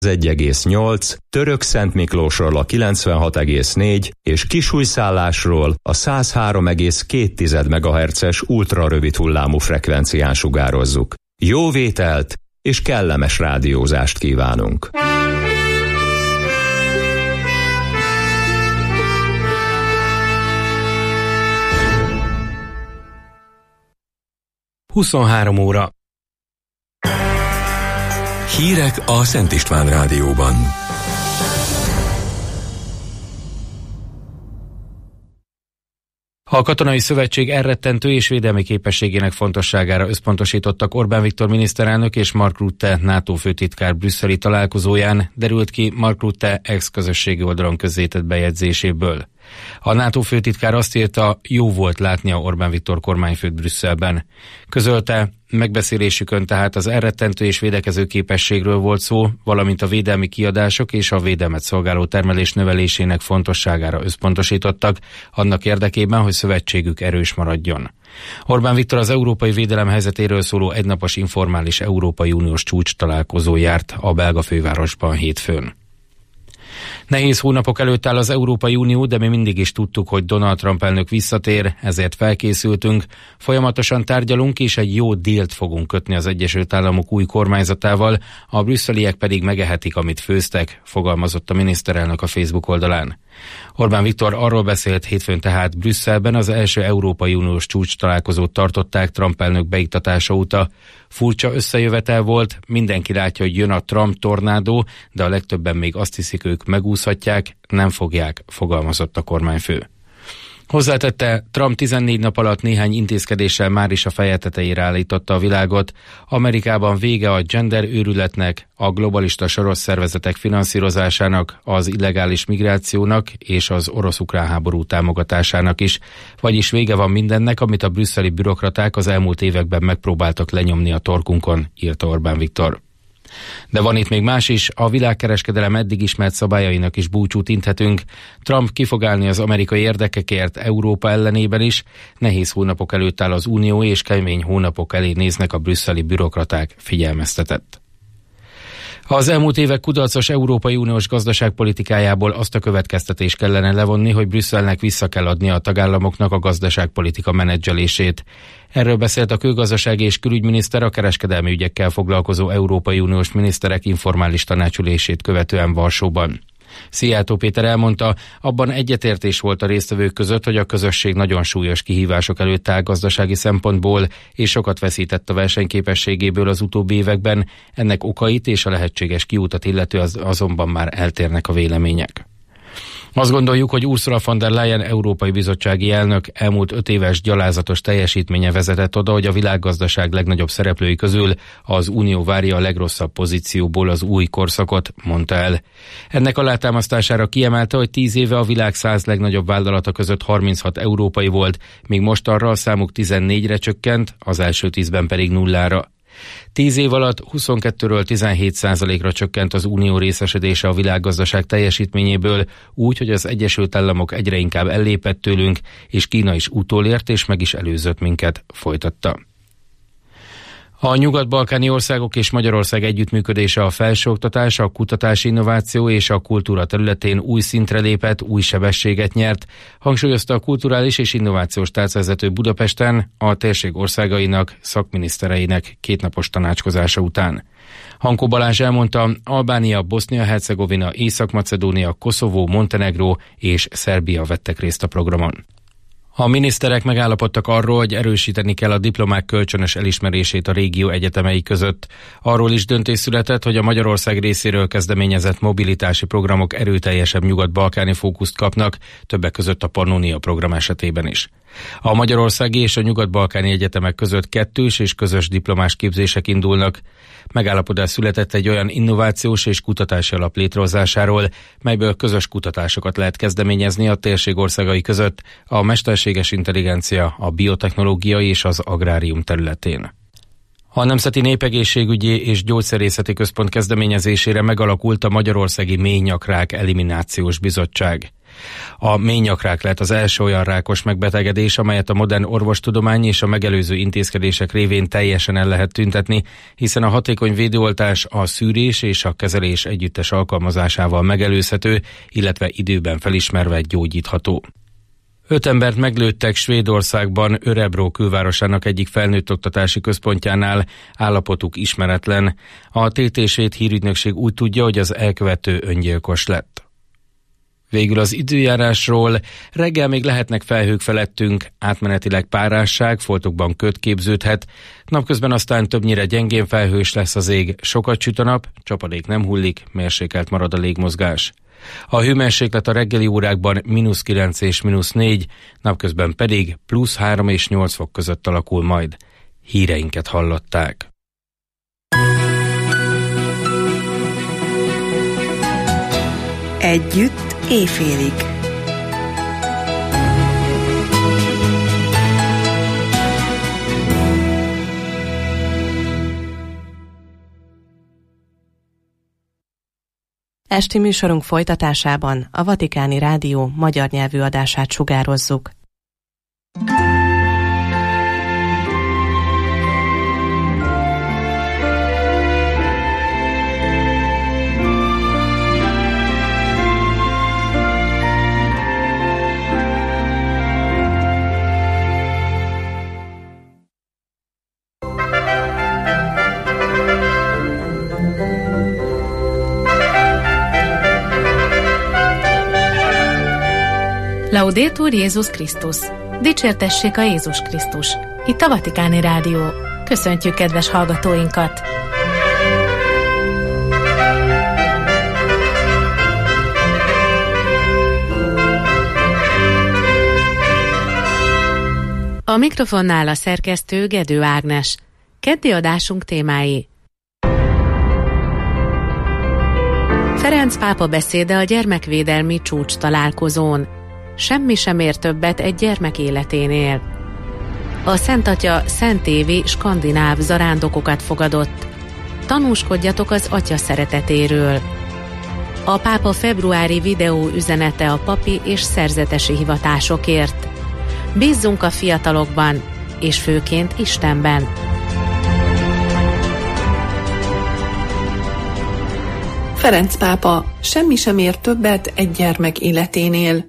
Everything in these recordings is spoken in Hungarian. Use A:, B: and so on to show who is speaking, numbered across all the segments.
A: 1,8, Törökszentmiklósról a 96,4 és Kisújszállásról a 103,2 MHz-es ultrarövid hullámú frekvencián sugározzuk. Jó vételt és kellemes rádiózást kívánunk!
B: Huszonhárom óra.
C: Hírek a Szent István Rádióban.
B: A Katonai Szövetség elrettentő és védelmi képességének fontosságára összpontosítottak Orbán Viktor miniszterelnök és Mark Rutte NATO főtitkár brüsszeli találkozóján, derült ki Mark Rutte ex-közösségi oldalon közzétett bejegyzéséből. A NATO főtitkár azt írta, jó volt látnia Orbán Viktor kormányfőt Brüsszelben. Közölte, megbeszélésükön tehát az elrettentő és védekező képességről volt szó, valamint a védelmi kiadások és a védelmet szolgáló termelés növelésének fontosságára összpontosítottak, annak érdekében, hogy szövetségük erős maradjon. Orbán Viktor az európai védelem helyzetéről szóló egynapos informális Európai Uniós csúcs találkozón járt a belga fővárosban hétfőn. Nehéz hónapok előtt áll az Európai Unió, de mi mindig is tudtuk, hogy Donald Trump elnök visszatér, ezért felkészültünk. Folyamatosan tárgyalunk, és egy jó dílt fogunk kötni az Egyesült Államok új kormányzatával, a brüsszeliek pedig megehetik, amit főztek, fogalmazott a miniszterelnök a Facebook oldalán. Orbán Viktor arról beszélt hétfőn tehát Brüsszelben az első Európai Uniós csúcs találkozót tartották Trump elnök beiktatása óta. Furcsa összejövetel volt, mindenki látja, hogy jön a Trump tornádó, de a legtöbben még azt hiszik, ők megúszhatják, nem fogják, fogalmazott a kormányfő. Hozzátette, Trump 14 nap alatt néhány intézkedéssel már is a feje tetejére állította a világot. Amerikában vége a gender őrületnek, a globalista soros szervezetek finanszírozásának, az illegális migrációnak és az orosz-ukrán háború támogatásának is. Vagyis vége van mindennek, amit a brüsszeli bürokraták az elmúlt években megpróbáltak lenyomni a torkunkon, írta Orbán Viktor. De van itt még más is, a világkereskedelem eddig ismert szabályainak is búcsút inthetünk. Trump ki fog állni az amerikai érdekekért Európa ellenében is, nehéz hónapok előtt áll az Unió, és kemény hónapok elé néznek a brüsszeli bürokraták, figyelmeztetett. Az elmúlt évek kudarcos Európai Uniós gazdaságpolitikájából azt a következtetést kellene levonni, hogy Brüsszelnek vissza kell adni a tagállamoknak a gazdaságpolitika menedzselését. Erről beszélt a külgazdasági és külügyminiszter a kereskedelmi ügyekkel foglalkozó Európai Uniós miniszterek informális tanácsülését követően Varsóban. Szijjártó Péter elmondta, abban egyetértés volt a résztvevők között, hogy a közösség nagyon súlyos kihívások előtt áll gazdasági szempontból, és sokat veszített a versenyképességéből az utóbbi években, ennek okait és a lehetséges kiútat illető azonban már eltérnek a vélemények. Azt gondoljuk, hogy Ursula von der Leyen európai bizottsági elnök elmúlt 5 éves gyalázatos teljesítménye vezetett oda, hogy a világgazdaság legnagyobb szereplői közül az Unió várja a legrosszabb pozícióból az új korszakot, mondta el. Ennek alátámasztására kiemelte, hogy 10 éve a világ 100 legnagyobb vállalata között 36 európai volt, míg most arra a számuk 14-re csökkent, az első 10-ben pedig 0-ra. 10 év alatt 22-ről 17%-ra csökkent az unió részesedése a világgazdaság teljesítményéből, úgy, hogy az Egyesült Államok egyre inkább ellépett tőlünk, és Kína is utolért és meg is előzött minket, folytatta. A nyugat-balkáni országok és Magyarország együttműködése a felsőoktatás, a kutatási innováció és a kultúra területén új szintre lépett, új sebességet nyert, hangsúlyozta a kulturális és innovációs tárcavezető Budapesten a térség országainak, szakminisztereinek 2 napos tanácskozása után. Hankó Balázs elmondta, Albánia, Bosznia-Hercegovina, Észak-Macedónia, Koszovó, Montenegró és Szerbia vettek részt a programon. A miniszterek megállapodtak arról, hogy erősíteni kell a diplomák kölcsönös elismerését a régió egyetemei között. Arról is döntés született, hogy a Magyarország részéről kezdeményezett mobilitási programok erőteljesebb nyugat-balkáni fókuszt kapnak, többek között a Pannonia program esetében is. A magyarországi és a nyugat-balkáni egyetemek között kettős és közös diplomás képzések indulnak. Megállapodás született egy olyan innovációs és kutatási alap létrehozásáról, melyből közös kutatásokat lehet kezdeményezni a térség országai között a mesterséges intelligencia, a biotechnológia és az agrárium területén. A Nemzeti Népegészségügyi és Gyógyszerészeti Központ kezdeményezésére megalakult a Magyarországi Méhnyakrák Eliminációs Bizottság. A ménynyakrák lett az első olyan rákos megbetegedés, amelyet a modern orvostudomány és a megelőző intézkedések révén teljesen el lehet tüntetni, hiszen a hatékony védőoltás a szűrés és a kezelés együttes alkalmazásával megelőzhető, illetve időben felismerve gyógyítható. 5 embert meglőttek Svédországban, Örebro külvárosának egyik felnőtt oktatási központjánál, állapotuk ismeretlen. A TT Svéd hírügynökség úgy tudja, hogy az elkövető öngyilkos lett. Végül az időjárásról: reggel még lehetnek felhők felettünk, átmenetileg párásság, foltokban köd képződhet, napközben aztán többnyire gyengén felhős lesz az ég, sokat süt a nap, csapadék nem hullik, mérsékelt marad a légmozgás. A hőmérséklet a reggeli órákban -9 és -4, napközben pedig +3 és 8 fok között alakul majd. Híreinket hallották.
D: Együtt éjfélig. Esti műsorunk folytatásában a Vatikáni Rádió magyar nyelvű adását sugározzuk.
E: Laudetur Jézus Krisztus! Dicsértessék a Jézus Krisztus! Itt a Vatikáni Rádió. Köszöntjük kedves hallgatóinkat! A mikrofonnál a szerkesztő Gedő Ágnes. Keddi adásunk témái: Ferenc pápa beszéde a gyermekvédelmi csúcs találkozón. Semmi sem ér többet egy gyermek életénél. A Szent Atya szentévi skandináv zarándokokat fogadott. Tanúskodjatok az Atya szeretetéről. A pápa februári videó üzenete a papi és szerzetesi hivatásokért. Bízzunk a fiatalokban, és főként Istenben.
F: Ferenc pápa: semmi sem ér többet egy gyermek életénél.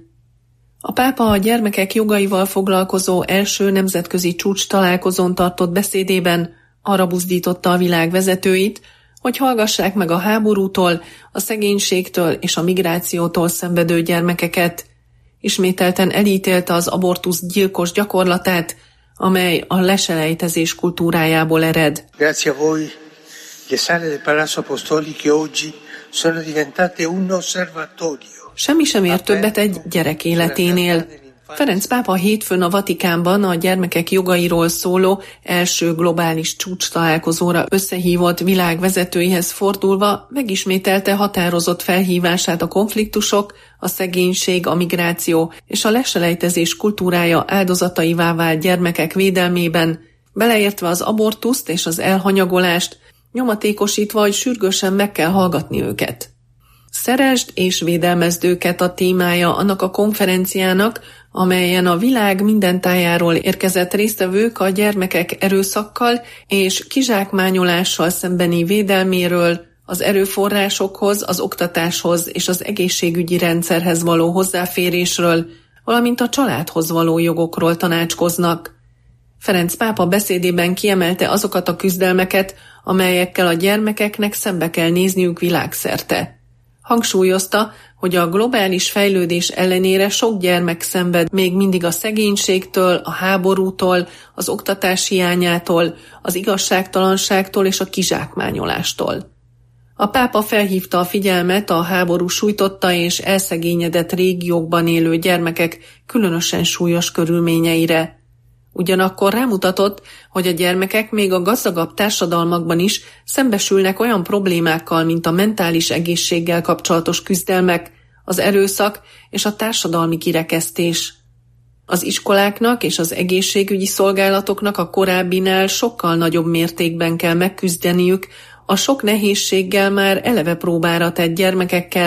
F: A pápa a gyermekek jogaival foglalkozó első nemzetközi csúcs találkozón tartott beszédében arra buzdította a világ vezetőit, hogy hallgassák meg a háborútól, a szegénységtől és a migrációtól szenvedő gyermekeket. Ismételten elítélte az abortusz gyilkos gyakorlatát, amely a leselejtezés kultúrájából ered.
G: Grazie a voi, le sale del Palazzo Apostolico oggi sono diventate un osservatorio.
F: Semmi sem ér többet egy gyerek életénél. Ferenc pápa hétfőn a Vatikánban a gyermekek jogairól szóló első globális csúcs találkozóra összehívott világvezetőihez fordulva megismételte határozott felhívását a konfliktusok, a szegénység, a migráció és a leselejtezés kultúrája áldozataivá vált gyermekek védelmében, beleértve az abortuszt és az elhanyagolást, nyomatékosítva, hogy sürgősen meg kell hallgatni őket. Szeresd és védelmezd őket a témája annak a konferenciának, amelyen a világ minden tájáról érkezett résztvevők a gyermekek erőszakkal és kizsákmányolással szembeni védelméről, az erőforrásokhoz, az oktatáshoz és az egészségügyi rendszerhez való hozzáférésről, valamint a családhoz való jogokról tanácskoznak. Ferenc pápa beszédében kiemelte azokat a küzdelmeket, amelyekkel a gyermekeknek szembe kell nézniük világszerte. Hangsúlyozta, hogy a globális fejlődés ellenére sok gyermek szenved még mindig a szegénységtől, a háborútól, az oktatás hiányától, az igazságtalanságtól és a kizsákmányolástól. A pápa felhívta a figyelmet a háború sújtotta és elszegényedett régiókban élő gyermekek különösen súlyos körülményeire. Ugyanakkor rámutatott, hogy a gyermekek még a gazdagabb társadalmakban is szembesülnek olyan problémákkal, mint a mentális egészséggel kapcsolatos küzdelmek, az erőszak és a társadalmi kirekesztés. Az iskoláknak és az egészségügyi szolgálatoknak a korábbinál sokkal nagyobb mértékben kell megküzdeniük a sok nehézséggel már eleve próbára tett gyermekekkel,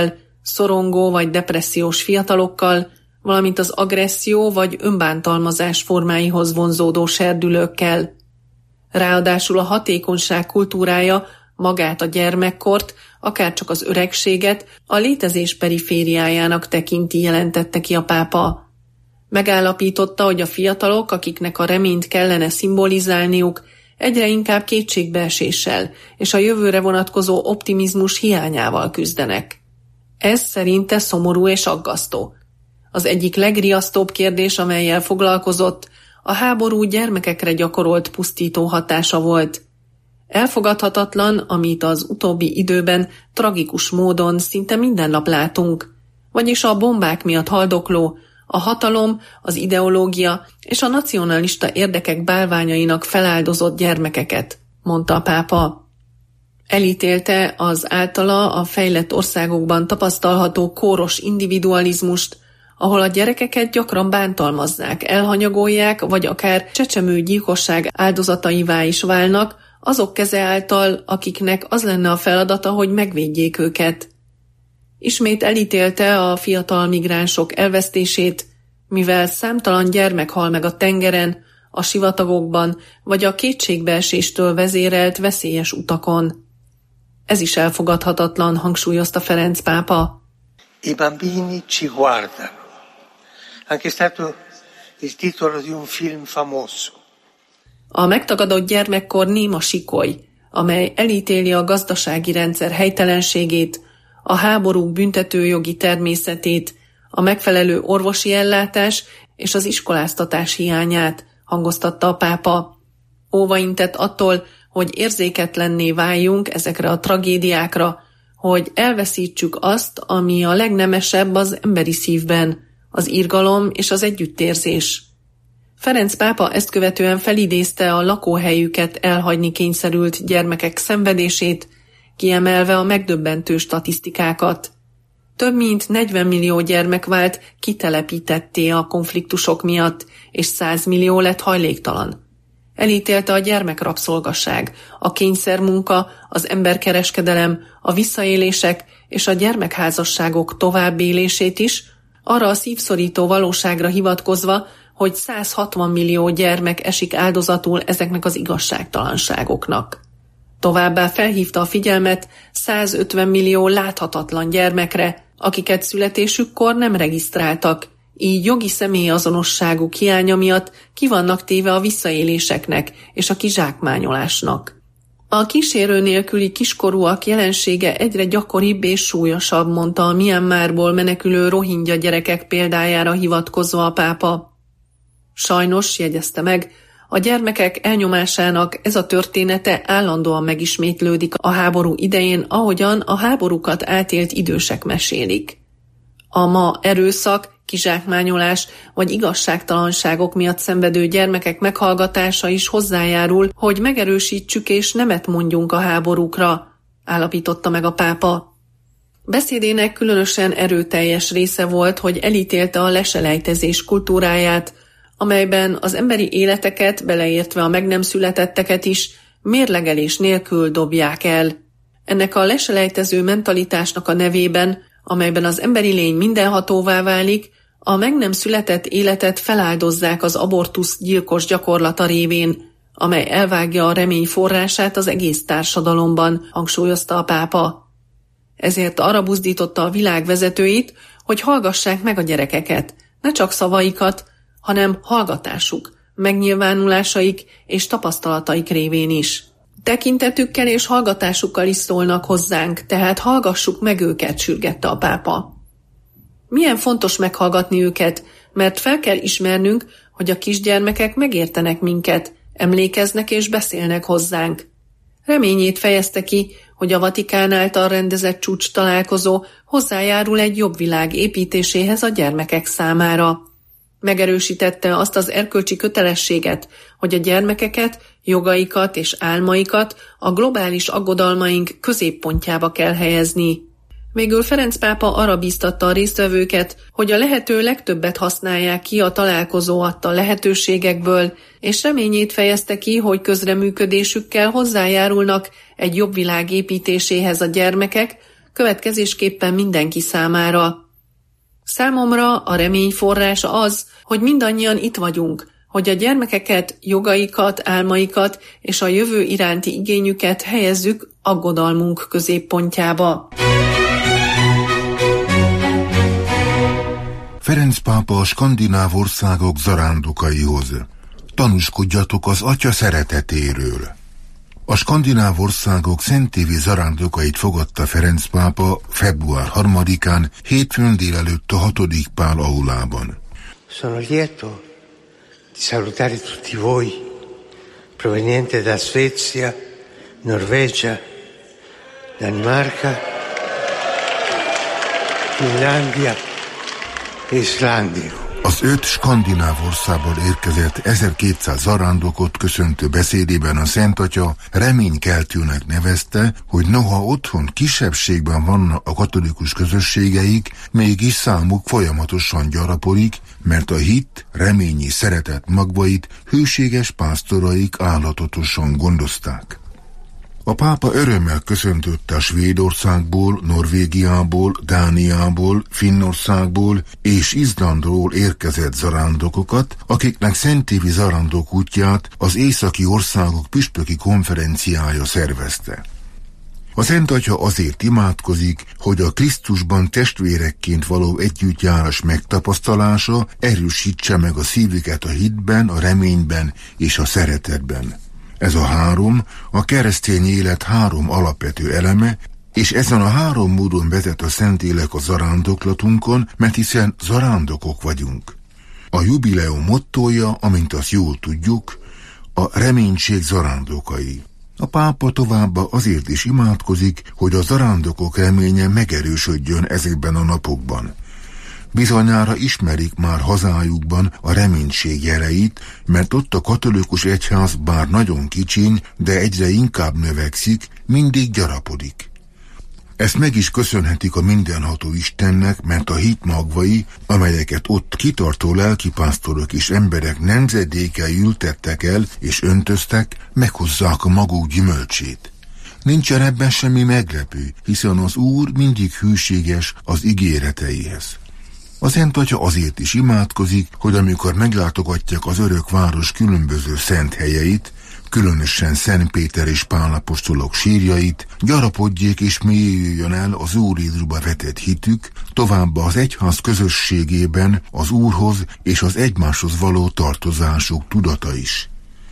F: szorongó vagy depressziós fiatalokkal, valamint az agresszió vagy önbántalmazás formáihoz vonzódó serdülőkkel. Ráadásul a hatékonyság kultúrája magát a gyermekkort, akárcsak az öregséget a létezés perifériájának tekinti, jelentette ki a pápa. Megállapította, hogy a fiatalok, akiknek a reményt kellene szimbolizálniuk, egyre inkább kétségbeeséssel és a jövőre vonatkozó optimizmus hiányával küzdenek. Ez szerinte szomorú és aggasztó. Az egyik legriasztóbb kérdés, amellyel foglalkozott, a háború gyermekekre gyakorolt pusztító hatása volt. Elfogadhatatlan, amit az utóbbi időben tragikus módon szinte minden nap látunk, vagyis a bombák miatt haldokló, a hatalom, az ideológia és a nacionalista érdekek bálványainak feláldozott gyermekeket, mondta a pápa. Elítélte az általa a fejlett országokban tapasztalható kóros individualizmust, ahol a gyerekeket gyakran bántalmazzák, elhanyagolják, vagy akár csecsemő gyilkosság áldozataivá is válnak, azok keze által, akiknek az lenne a feladata, hogy megvédjék őket. Ismét elítélte a fiatal migránsok elvesztését, mivel számtalan gyermek hal meg a tengeren, a sivatagokban, vagy a kétségbeeséstől vezérelt veszélyes utakon. Ez is elfogadhatatlan, hangsúlyozta Ferenc pápa.
G: I bambini ci guardano. Anche stato il titolo di un film famoso.
F: A megtagadott gyermekkor néma sikoly, amely elítéli a gazdasági rendszer helytelenségét, a háborúk büntetőjogi természetét, a megfelelő orvosi ellátás és az iskoláztatás hiányát, hangoztatta a pápa. Óvaintett attól, hogy érzéketlenné váljunk ezekre a tragédiákra, hogy elveszítsük azt, ami a legnemesebb az emberi szívben, az irgalom és az együttérzés. Ferenc pápa ezt követően felidézte a lakóhelyüket elhagyni kényszerült gyermekek szenvedését, kiemelve a megdöbbentő statisztikákat. Több mint 40 millió gyermek vált kitelepítetté a konfliktusok miatt, és 100 millió lett hajléktalan. Elítélte a gyermekrabszolgaság, a kényszermunka, az emberkereskedelem, a visszaélések és a gyermekházasságok továbbélését is, arra a szívszorító valóságra hivatkozva, hogy 160 millió gyermek esik áldozatul ezeknek az igazságtalanságoknak. Továbbá felhívta a figyelmet 150 millió láthatatlan gyermekre, akiket születésükkor nem regisztráltak, így jogi személyazonosságuk hiánya miatt ki vannak téve a visszaéléseknek és a kizsákmányolásnak. A kísérő nélküli kiskorúak jelensége egyre gyakoribb és súlyosabb, mondta a Myanmarból menekülő rohingya gyerekek példájára hivatkozva a pápa. Sajnos, jegyezte meg, a gyermekek elnyomásának ez a története állandóan megismétlődik a háború idején, ahogyan a háborúkat átélt idősek mesélik. A ma erőszak, kizsákmányolás vagy igazságtalanságok miatt szenvedő gyermekek meghallgatása is hozzájárul, hogy megerősítsük és nemet mondjunk a háborúkra, állapította meg a pápa. Beszédének különösen erőteljes része volt, hogy elítélte a leselejtezés kultúráját, amelyben az emberi életeket, beleértve a meg nem születetteket is, mérlegelés nélkül dobják el. Ennek a leselejtező mentalitásnak a nevében, amelyben az emberi lény mindenhatóvá válik, a meg nem született életet feláldozzák az abortusz gyilkos gyakorlata révén, amely elvágja a remény forrását az egész társadalomban, hangsúlyozta a pápa. Ezért arra buzdította a világ vezetőit, hogy hallgassák meg a gyerekeket, ne csak szavaikat, hanem hallgatásuk, megnyilvánulásaik és tapasztalataik révén is. Tekintetükkel és hallgatásukkal is szólnak hozzánk, tehát hallgassuk meg őket, sürgette a pápa. Milyen fontos meghallgatni őket, mert fel kell ismernünk, hogy a kisgyermekek megértenek minket, emlékeznek és beszélnek hozzánk. Reményét fejezte ki, hogy a Vatikán által rendezett csúcs találkozó hozzájárul egy jobb világ építéséhez a gyermekek számára. Megerősítette azt az erkölcsi kötelességet, hogy a gyermekeket, jogaikat és álmaikat a globális aggodalmaink középpontjába kell helyezni. Végül Ferenc pápa arra bíztatta a résztvevőket, hogy a lehető legtöbbet használják ki a találkozó adta lehetőségekből, és reményét fejezte ki, hogy közreműködésükkel hozzájárulnak egy jobb világ építéséhez a gyermekek, következésképpen mindenki számára. Számomra a reményforrás az, hogy mindannyian itt vagyunk, hogy a gyermekeket, jogaikat, álmaikat és a jövő iránti igényüket helyezzük aggodalmunk középpontjába.
H: Ferenc pápa a skandináv országok zarándokaihoz. Tanúskodjatok az Atya szeretetéről. A skandináv országok szentévi zarándokait fogadta Ferenc pápa február 3-án, hétfőn délelőtt a 6. Pál aulában.
G: Sono lieto di salutare tutti voi, proveniente da Svezia, Norvegia, Danimarca, Finlandia, Islandia.
H: Az 5 skandináv országból érkezett 1200 zarándokot köszöntő beszédében a Szent Atya reménykeltőnek nevezte, hogy noha otthon kisebbségben vannak a katolikus közösségeik, mégis számuk folyamatosan gyarapodik, mert a hit, remény és szeretet magvait hűséges pásztoraik állatotosan gondozták. A pápa örömmel köszöntötte a Svédországból, Norvégiából, Dániából, Finnországból és Izlandról érkezett zarándokokat, akiknek szentévi zarándok útját az északi országok püspöki konferenciája szervezte. A Szent Atya azért imádkozik, hogy a Krisztusban testvérekként való együttjárás megtapasztalása erősítse meg a szívüket a hitben, a reményben és a szeretetben. Ez a 3 a keresztény élet 3 alapvető eleme, és ezen a 3 módon vezet a Szentlélek a zarándoklatunkon, mert hiszen zarándokok vagyunk. A jubileum mottója, amint azt jól tudjuk, a reménység zarándokai. A pápa továbbá azért is imádkozik, hogy a zarándokok reménye megerősödjön ezekben a napokban. Bizonyára ismerik már hazájukban a reménység jeleit, mert ott a katolikus egyház bár nagyon kicsiny, de egyre inkább növekszik, mindig gyarapodik. Ezt meg is köszönhetik a mindenható Istennek, mert a hit magvai, amelyeket ott kitartó lelkipásztorok és emberek nemzedékei ültettek el és öntöztek, meghozzák a maguk gyümölcsét. Nincsen ebben semmi meglepő, hiszen az Úr mindig hűséges az ígéreteihez. A Szent Atya azért is imádkozik, hogy amikor meglátogatják az örök város különböző szent helyeit, különösen Szent Péter és Pál apostolok sírjait, gyarapodjék és mélyüljön el az Úr Jézusba vetett hitük, továbbá az egyház közösségében az Úrhoz és az egymáshoz való tartozásuk tudata is.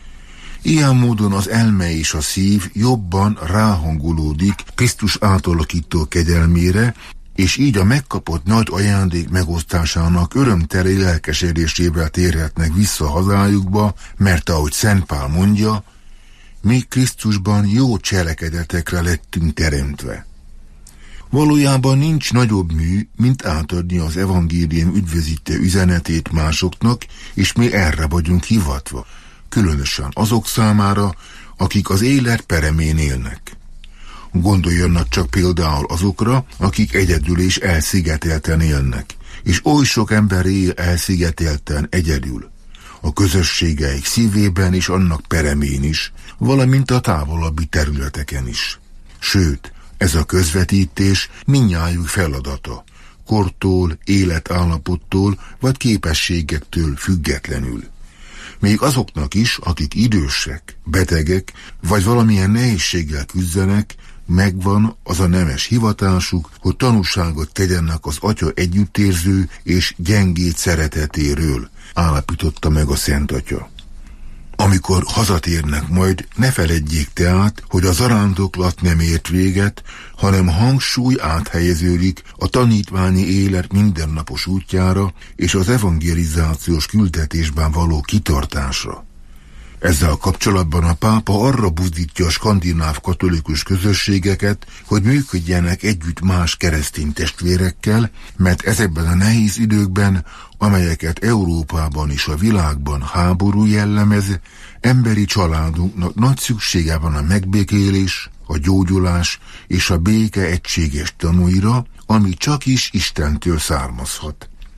H: Ilyen módon az elme és a szív jobban ráhangolódik Krisztus átalakító kegyelmére, és így a megkapott nagy ajándék megosztásának örömteli lelkesedésével térhetnek vissza hazájukba, mert ahogy Szent Pál mondja, mi Krisztusban jó cselekedetekre lettünk teremtve. Valójában nincs nagyobb mű, mint átadni az evangélium üdvözítő üzenetét másoknak, és mi erre vagyunk hivatva, különösen azok számára, akik az élet peremén élnek. Gondoljanak csak például azokra, akik egyedül és elszigetelten élnek, és oly sok ember él elszigetelten egyedül, a közösségeik szívében és annak peremén is, valamint a távolabbi területeken is. Sőt, ez a közvetítés mindnyájuk feladata, kortól, életállapottól vagy képességektől függetlenül. Még azoknak is, akik idősek, betegek vagy valamilyen nehézséggel küzdenek, megvan az a nemes hivatásuk, hogy tanúságot tegyenek az Atya együttérző és gyengéd szeretetéről, állapította meg a Szent Atya. Amikor hazatérnek majd, ne feledjék tehát, hogy a zarándoklat nem ért véget, hanem hangsúly áthelyeződik a tanítványi élet mindennapos útjára és az evangelizációs küldetésben való kitartásra. Ezzel kapcsolatban a pápa arra buzdítja a skandináv katolikus közösségeket, hogy működjenek együtt más keresztény testvérekkel, mert ezekben a nehéz időkben, amelyeket Európában és a világban háború jellemez, emberi családunknak nagy szüksége van a megbékélés, a gyógyulás és a béke egységes tanúira, ami csak is Istentől származhat.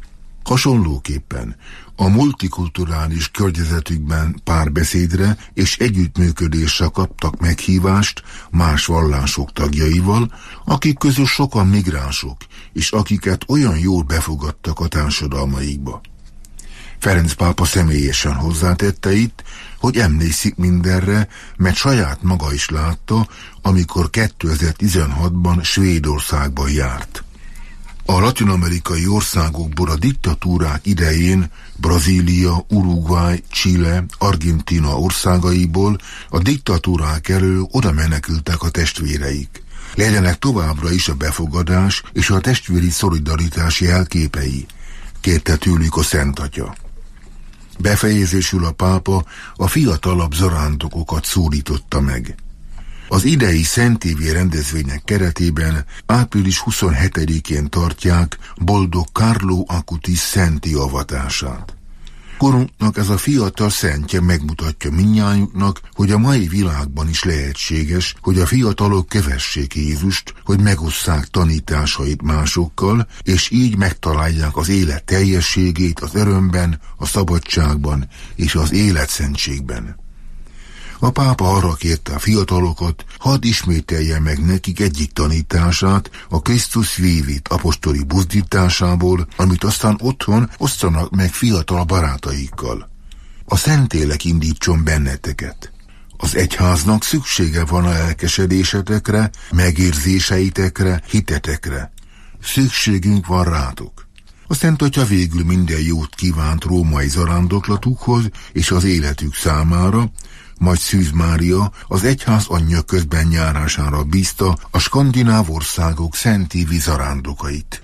H: Hasonlóképpen a multikulturális környezetükben párbeszédre és együttműködésre kaptak meghívást más vallások tagjaival, akik közül sokan migránsok, és akiket olyan jól befogadtak a társadalmaikba. Ferenc pápa személyesen hozzátette itt, hogy emlékszik mindenre, mert saját maga is látta, amikor 2016-ban Svédországban járt. A latin-amerikai országokból a diktatúrák idején Brazília, Uruguay, Chile, Argentína országaiból a diktatúrák elől oda menekültek a testvéreik. Legyenek továbbra is a befogadás és a testvéri szolidaritás jelképei, kérte tőlük a Szent Atya. Befejezésül a pápa a fiatalabb zarándokokat szólította meg. Az idei szentévi rendezvények keretében április 27-én tartják boldog Carlo Acutis szenti avatását. Korunknak ez a fiatal szentje megmutatja mindnyájuknak, hogy a mai világban is lehetséges, hogy a fiatalok kövessék Jézust, hogy megosszák tanításait másokkal, és így megtalálják az élet teljességét az örömben, a szabadságban és az életszentségben. A pápa arra kérte a fiatalokat, hadd ismételje meg nekik egyik tanítását, a Christus Vivit apostoli buzdításából, amit aztán otthon osztanak meg fiatal barátaikkal. A Szentlélek indítson benneteket. Az egyháznak szüksége van a lelkesedésetekre, megérzéseitekre, hitetekre. Szükségünk van rátok. A Szent Atya végül minden jót kívánt római zarándoklatukhoz és az életük számára, majd Szűz Mária az egyház anyja közben járására bízta a skandináv országok szentévi zarándokait.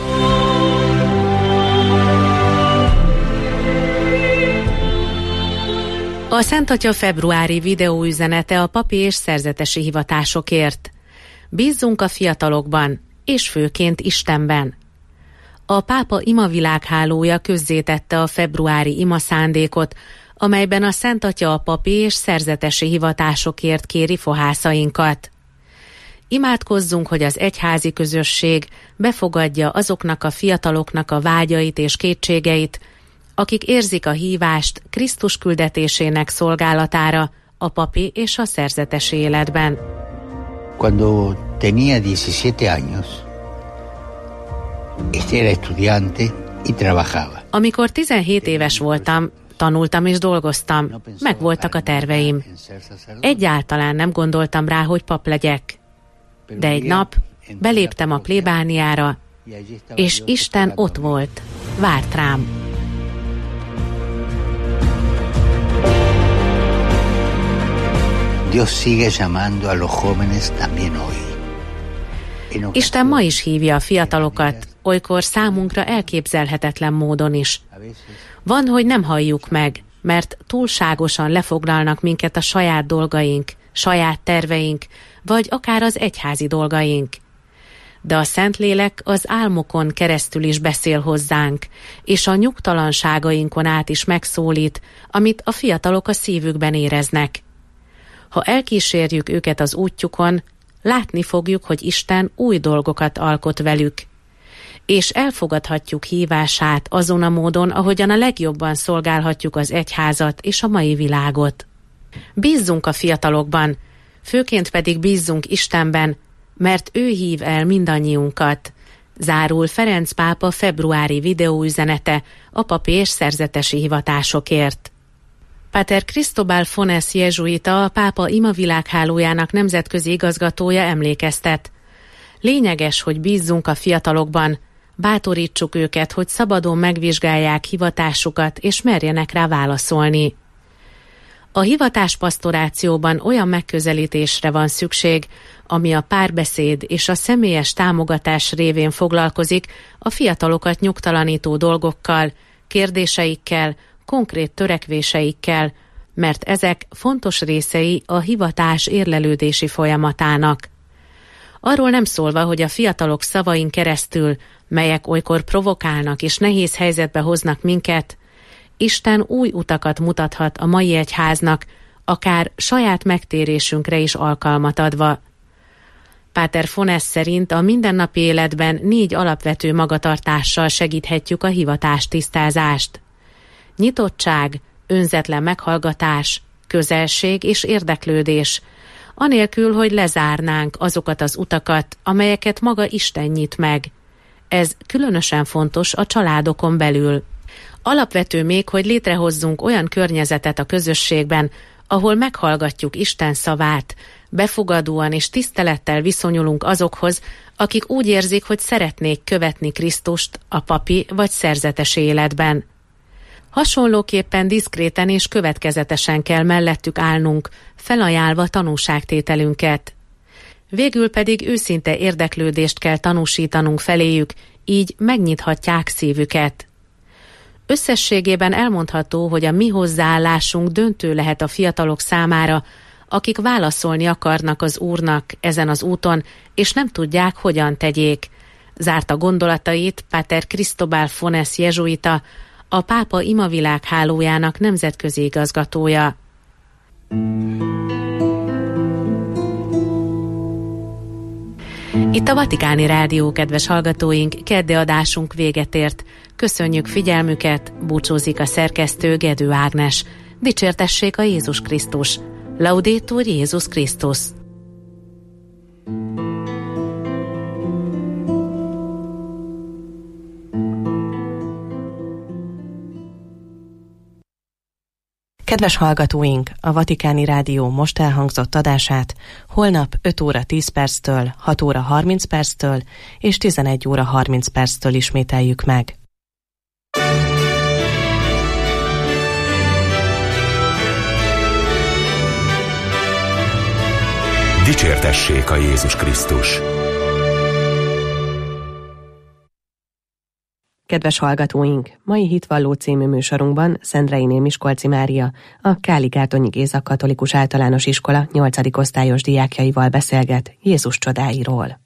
E: A Szent Atya februári videóüzenete a papi és szerzetesi hivatásokért. Bízzunk a fiatalokban, és főként Istenben. A pápa imavilághálója közzétette a februári imaszándékot, amelyben a Szent Atya a papi és szerzetesi hivatásokért kéri fohászainkat. Imádkozzunk, hogy az egyházi közösség befogadja azoknak a fiataloknak a vágyait és kétségeit, akik érzik a hívást Krisztus küldetésének szolgálatára a papi és a szerzetesi életben.
I: Cuando tenía 17 años, era estudiante y trabajaba.
E: Amikor 17 éves voltam, tanultam és dolgoztam, megvoltak a terveim. Egyáltalán nem gondoltam rá, hogy pap legyek. De egy nap beléptem a plébániára, és Isten ott volt, várt rám. Isten ma is hívja a fiatalokat, olykor számunkra elképzelhetetlen módon is. Van, hogy nem halljuk meg, mert túlságosan lefoglalnak minket a saját dolgaink, saját terveink, vagy akár az egyházi dolgaink. De a Szentlélek az álmokon keresztül is beszél hozzánk, és a nyugtalanságainkon át is megszólít, amit a fiatalok a szívükben éreznek. Ha elkísérjük őket az útjukon, látni fogjuk, hogy Isten új dolgokat alkot velük, és elfogadhatjuk hívását azon a módon, ahogyan a legjobban szolgálhatjuk az egyházat és a mai világot. Bízzunk a fiatalokban, főként pedig bízzunk Istenben, mert ő hív el mindannyiunkat. Zárul Ferenc pápa februári videóüzenete a papi és szerzetesi hivatásokért. Pater Cristobal Fones jezsuita, a pápa imavilághálójának nemzetközi igazgatója emlékeztet. Lényeges, hogy bízzunk a fiatalokban, bátorítsuk őket, hogy szabadon megvizsgálják hivatásukat és merjenek rá válaszolni. A hivatáspastorációban olyan megközelítésre van szükség, ami a párbeszéd és a személyes támogatás révén foglalkozik a fiatalokat nyugtalanító dolgokkal, kérdéseikkel, konkrét törekvéseikkel, mert ezek fontos részei a hivatás érlelődési folyamatának. Arról nem szólva, hogy a fiatalok szavain keresztül, melyek olykor provokálnak és nehéz helyzetbe hoznak minket, Isten új utakat mutathat a mai egyháznak, akár saját megtérésünkre is alkalmat adva. Páter Fones szerint a mindennapi életben 4 alapvető magatartással segíthetjük a hivatástisztázást. Nyitottság, önzetlen meghallgatás, közelség és érdeklődés, anélkül, hogy lezárnánk azokat az utakat, amelyeket maga Isten nyit meg. Ez különösen fontos a családokon belül. Alapvető még, hogy létrehozzunk olyan környezetet a közösségben, ahol meghallgatjuk Isten szavát, befogadóan és tisztelettel viszonyulunk azokhoz, akik úgy érzik, hogy szeretnék követni Krisztust a papi vagy szerzetes életben. Hasonlóképpen diszkréten és következetesen kell mellettük állnunk, felajánlva tanúságtételünket. Végül pedig őszinte érdeklődést kell tanúsítanunk feléjük, így megnyithatják szívüket. Összességében elmondható, hogy a mi hozzáállásunk döntő lehet a fiatalok számára, akik válaszolni akarnak az Úrnak ezen az úton, és nem tudják, hogyan tegyék. Zárta gondolatait Páter Cristóbal Fones jezsuita, a Pápa Imavilág hálójának nemzetközi igazgatója. Itt a Vatikáni Rádió, kedves hallgatóink, keddi adásunk véget ért. Köszönjük figyelmüket, búcsúzik a szerkesztő Gedő Ágnes. Dicsértessék a Jézus Krisztus! Laudetur Jézus Krisztus!
D: Kedves hallgatóink, a Vatikáni Rádió most elhangzott adását holnap 5 óra 10 perctől, 6 óra 30 perctől és 11 óra 30 perctől ismételjük meg.
C: Dicsértessék a Jézus Krisztus!
D: Kedves hallgatóink, mai Hitvalló című műsorunkban Szendreiné Miskolci Mária, a Káli-Gárdonyi Géza Katolikus Általános Iskola 8. osztályos diákjaival beszélget Jézus csodáiról.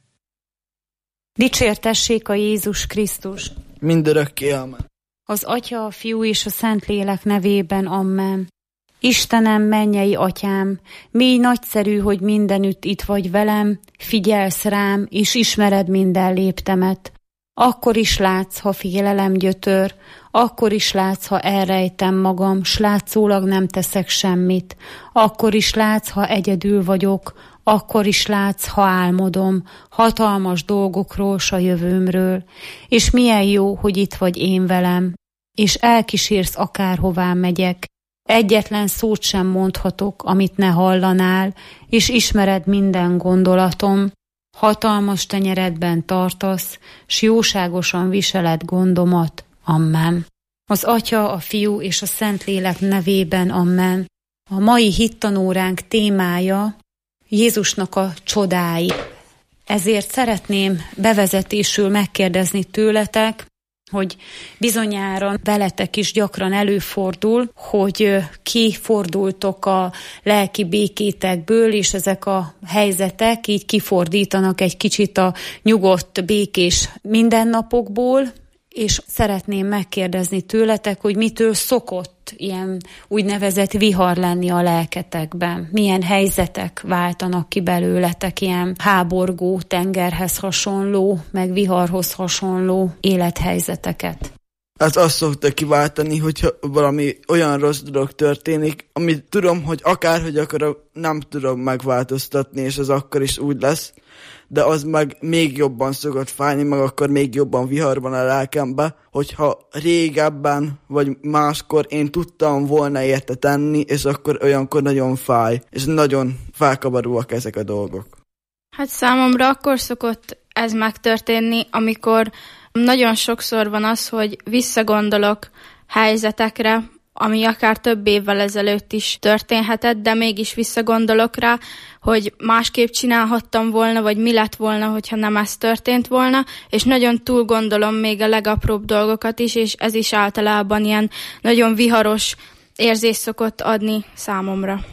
J: Dicsértessék a Jézus Krisztus!
K: Mindörökké, amen.
J: Az Atya, a Fiú és a Szentlélek nevében, amen. Istenem, mennyei Atyám, mély nagyszerű, hogy mindenütt itt vagy velem, figyelsz rám, és ismered minden léptemet. Akkor is látsz, ha félelem gyötör, akkor is látsz, ha elrejtem magam, s látszólag nem teszek semmit. Akkor is látsz, ha egyedül vagyok, akkor is látsz, ha álmodom, hatalmas dolgokról, s a jövőmről. És milyen jó, hogy itt vagy én velem, és elkísérsz akárhová megyek. Egyetlen szót sem mondhatok, amit ne hallanál, és ismered minden gondolatom. Hatalmas tenyeredben tartasz, s jóságosan viseled gondomat. Amen. Az Atya, a Fiú és a Szentlélek nevében, amen. A mai hittanóránk témája Jézusnak a csodái. Ezért szeretném bevezetésül megkérdezni tőletek, hogy bizonyára veletek is gyakran előfordul, hogy kifordultok a lelki békétekből, és ezek a helyzetek így kifordítanak egy kicsit a nyugodt, békés mindennapokból, és szeretném megkérdezni tőletek, hogy mitől szokott ilyen úgynevezett vihar lenni a lelketekben. Milyen helyzetek váltanak ki belőletek, ilyen háborgó, tengerhez hasonló, meg viharhoz hasonló élethelyzeteket.
K: Hát azt szokta kiváltani, hogyha valami olyan rossz dolog történik, amit tudom, hogy akárhogy akarom, nem tudom megváltoztatni, és az akkor is úgy lesz, de az meg még jobban szokott fájni, meg akkor még jobban vihar van a lelkembe, hogyha régebben, vagy máskor én tudtam volna érte tenni, és akkor olyankor nagyon fáj, és nagyon felkavarúak ezek a dolgok.
L: Hát számomra akkor szokott ez megtörténni, amikor nagyon sokszor van az, hogy visszagondolok helyzetekre, ami akár több évvel ezelőtt is történhetett, de mégis visszagondolok rá, hogy másképp csinálhattam volna, vagy mi lett volna, hogyha nem ez történt volna, és nagyon túl gondolom még a legapróbb dolgokat is, és ez is általában ilyen nagyon viharos érzés szokott adni számomra.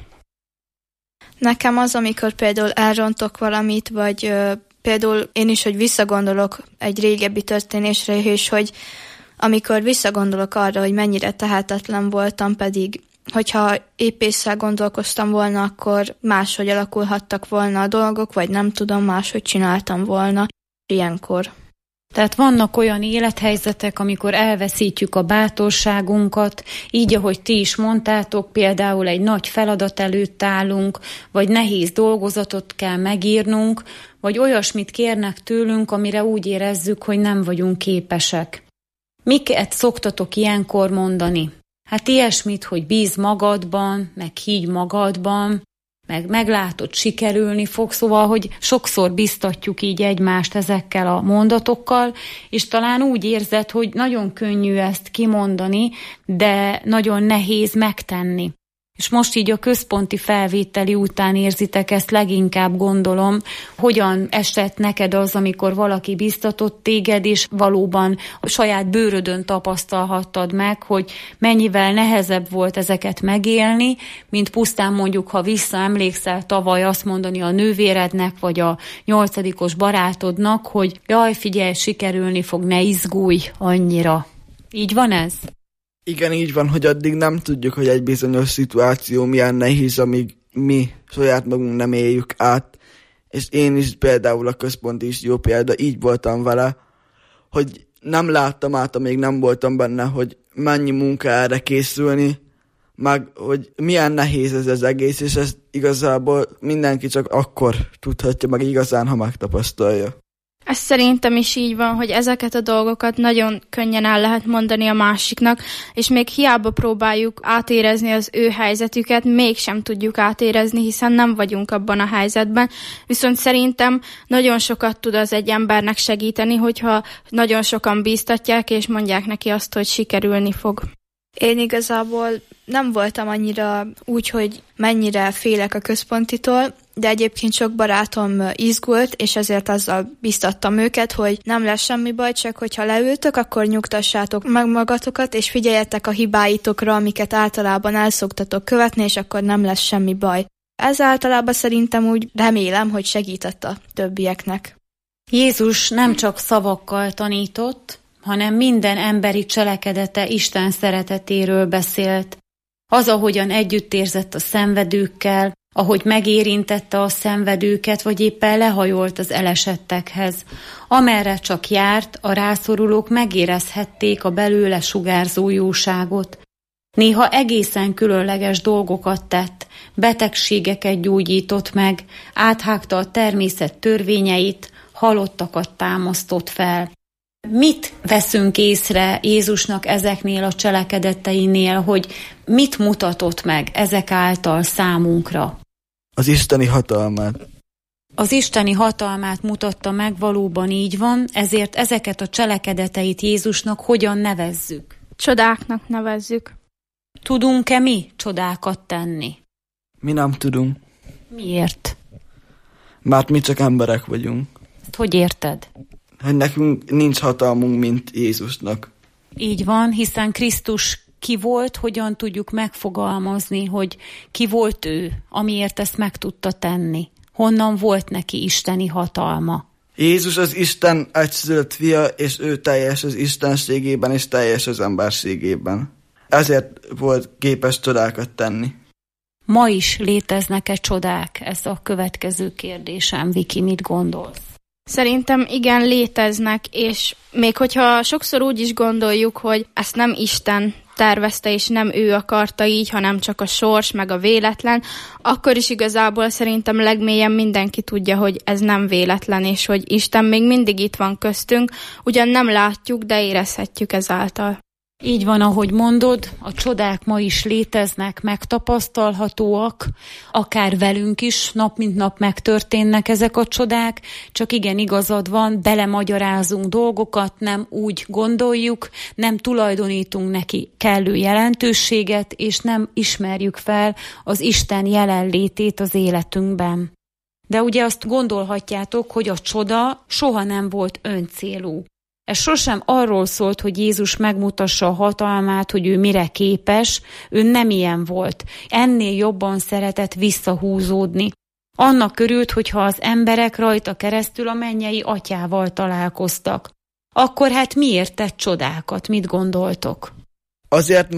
M: Nekem az, amikor például elrontok valamit, vagy például én is, hogy visszagondolok egy régebbi történésre, és hogy amikor visszagondolok arra, hogy mennyire tehetetlen voltam, pedig hogyha épp ésszel gondolkoztam volna, akkor máshogy alakulhattak volna a dolgok, vagy nem tudom, máshogy csináltam volna ilyenkor.
J: Tehát vannak olyan élethelyzetek, amikor elveszítjük a bátorságunkat, így, ahogy ti is mondtátok, például egy nagy feladat előtt állunk, vagy nehéz dolgozatot kell megírnunk, vagy olyasmit kérnek tőlünk, amire úgy érezzük, hogy nem vagyunk képesek. Miket szoktatok ilyenkor mondani? Hát ilyesmit, hogy bíz magadban, meg higgy magadban, meg meglátod, sikerülni fog, szóval, hogy sokszor biztatjuk így egymást ezekkel a mondatokkal, és talán úgy érzed, hogy nagyon könnyű ezt kimondani, de nagyon nehéz megtenni. És most így a központi felvételi után érzitek ezt leginkább, gondolom, hogyan esett neked az, amikor valaki biztatott téged, és valóban a saját bőrödön tapasztalhattad meg, hogy mennyivel nehezebb volt ezeket megélni, mint pusztán mondjuk, ha visszaemlékszel tavaly azt mondani a nővérednek, vagy a 8. barátodnak, hogy jaj, figyelj, sikerülni fog, ne izgulj annyira. Így van ez?
K: Igen, így van, hogy addig nem tudjuk, hogy egy bizonyos szituáció milyen nehéz, amíg mi saját magunk nem éljük át. És én is például a központ is jó példa, így voltam vele, hogy nem láttam át, amíg nem voltam benne, hogy mennyi munka erre készülni, meg hogy milyen nehéz ez az egész, és ezt igazából mindenki csak akkor tudhatja meg igazán, ha megtapasztalja.
L: Ez szerintem is így van, hogy ezeket a dolgokat nagyon könnyen el lehet mondani a másiknak, és még hiába próbáljuk átérezni az ő helyzetüket, mégsem tudjuk átérezni, hiszen nem vagyunk abban a helyzetben. Viszont szerintem nagyon sokat tud az egy embernek segíteni, hogyha nagyon sokan bíztatják, és mondják neki azt, hogy sikerülni fog.
M: Én igazából nem voltam annyira úgy, hogy mennyire félek a központitól, de egyébként sok barátom izgult, és ezért azzal biztattam őket, hogy nem lesz semmi baj, csak hogyha leültök, akkor nyugtassátok meg magatokat, és figyeljetek a hibáitokra, amiket általában el szoktatok követni, és akkor nem lesz semmi baj. Ez általában szerintem úgy remélem, hogy segített a többieknek.
J: Jézus nem csak szavakkal tanított, hanem minden emberi cselekedete Isten szeretetéről beszélt. Az, ahogyan együtt érzett a szenvedőkkel, ahogy megérintette a szenvedőket, vagy éppen lehajolt az elesettekhez. Amerre csak járt, a rászorulók megérezhették a belőle sugárzó jóságot. Néha egészen különleges dolgokat tett, betegségeket gyógyított meg, áthágta a természet törvényeit, halottakat támasztott fel. Mit veszünk észre Jézusnak ezeknél a cselekedeteinél, hogy mit mutatott meg ezek által számunkra?
K: Az isteni hatalmát.
J: Az isteni hatalmát mutatta meg, valóban így van, ezért ezeket a cselekedeteit Jézusnak hogyan nevezzük?
L: Csodáknak nevezzük.
J: Tudunk-e mi csodákat tenni?
K: Mi nem tudunk.
J: Miért?
K: Mert mi csak emberek vagyunk.
J: Ezt hogy érted?
K: Hogy nekünk nincs hatalmunk, mint Jézusnak.
J: Így van, hiszen Krisztus ki volt, hogyan tudjuk megfogalmazni, hogy ki volt ő, amiért ezt meg tudta tenni. Honnan volt neki isteni hatalma?
K: Jézus az Isten egyszülött fia, és ő teljes az istenségében, és teljes az emberségében. Ezért volt képes csodákat tenni.
J: Ma is léteznek-e csodák? Ez a következő kérdésem. Viki, mit gondolsz?
L: Szerintem igen, léteznek, és még hogyha sokszor úgy is gondoljuk, hogy ezt nem Isten tervezte, és nem ő akarta így, hanem csak a sors, meg a véletlen, akkor is igazából szerintem legmélyen mindenki tudja, hogy ez nem véletlen, és hogy Isten még mindig itt van köztünk, ugyan nem látjuk, de érezhetjük ezáltal.
J: Így van, ahogy mondod, a csodák ma is léteznek, megtapasztalhatóak, akár velünk is, nap mint nap megtörténnek ezek a csodák, csak igen, igazad van, belemagyarázunk dolgokat, nem úgy gondoljuk, nem tulajdonítunk neki kellő jelentőséget, és nem ismerjük fel az Isten jelenlétét az életünkben. De ugye azt gondolhatjátok, hogy a csoda soha nem volt öncélú. Ez sosem arról szólt, hogy Jézus megmutassa a hatalmát, hogy ő mire képes, ő nem ilyen volt. Ennél jobban szeretett visszahúzódni. Annak örült, hogyha az emberek rajta keresztül a mennyei atyával találkoztak. Akkor hát miért tett csodákat? Mit gondoltok?
K: Azért, mert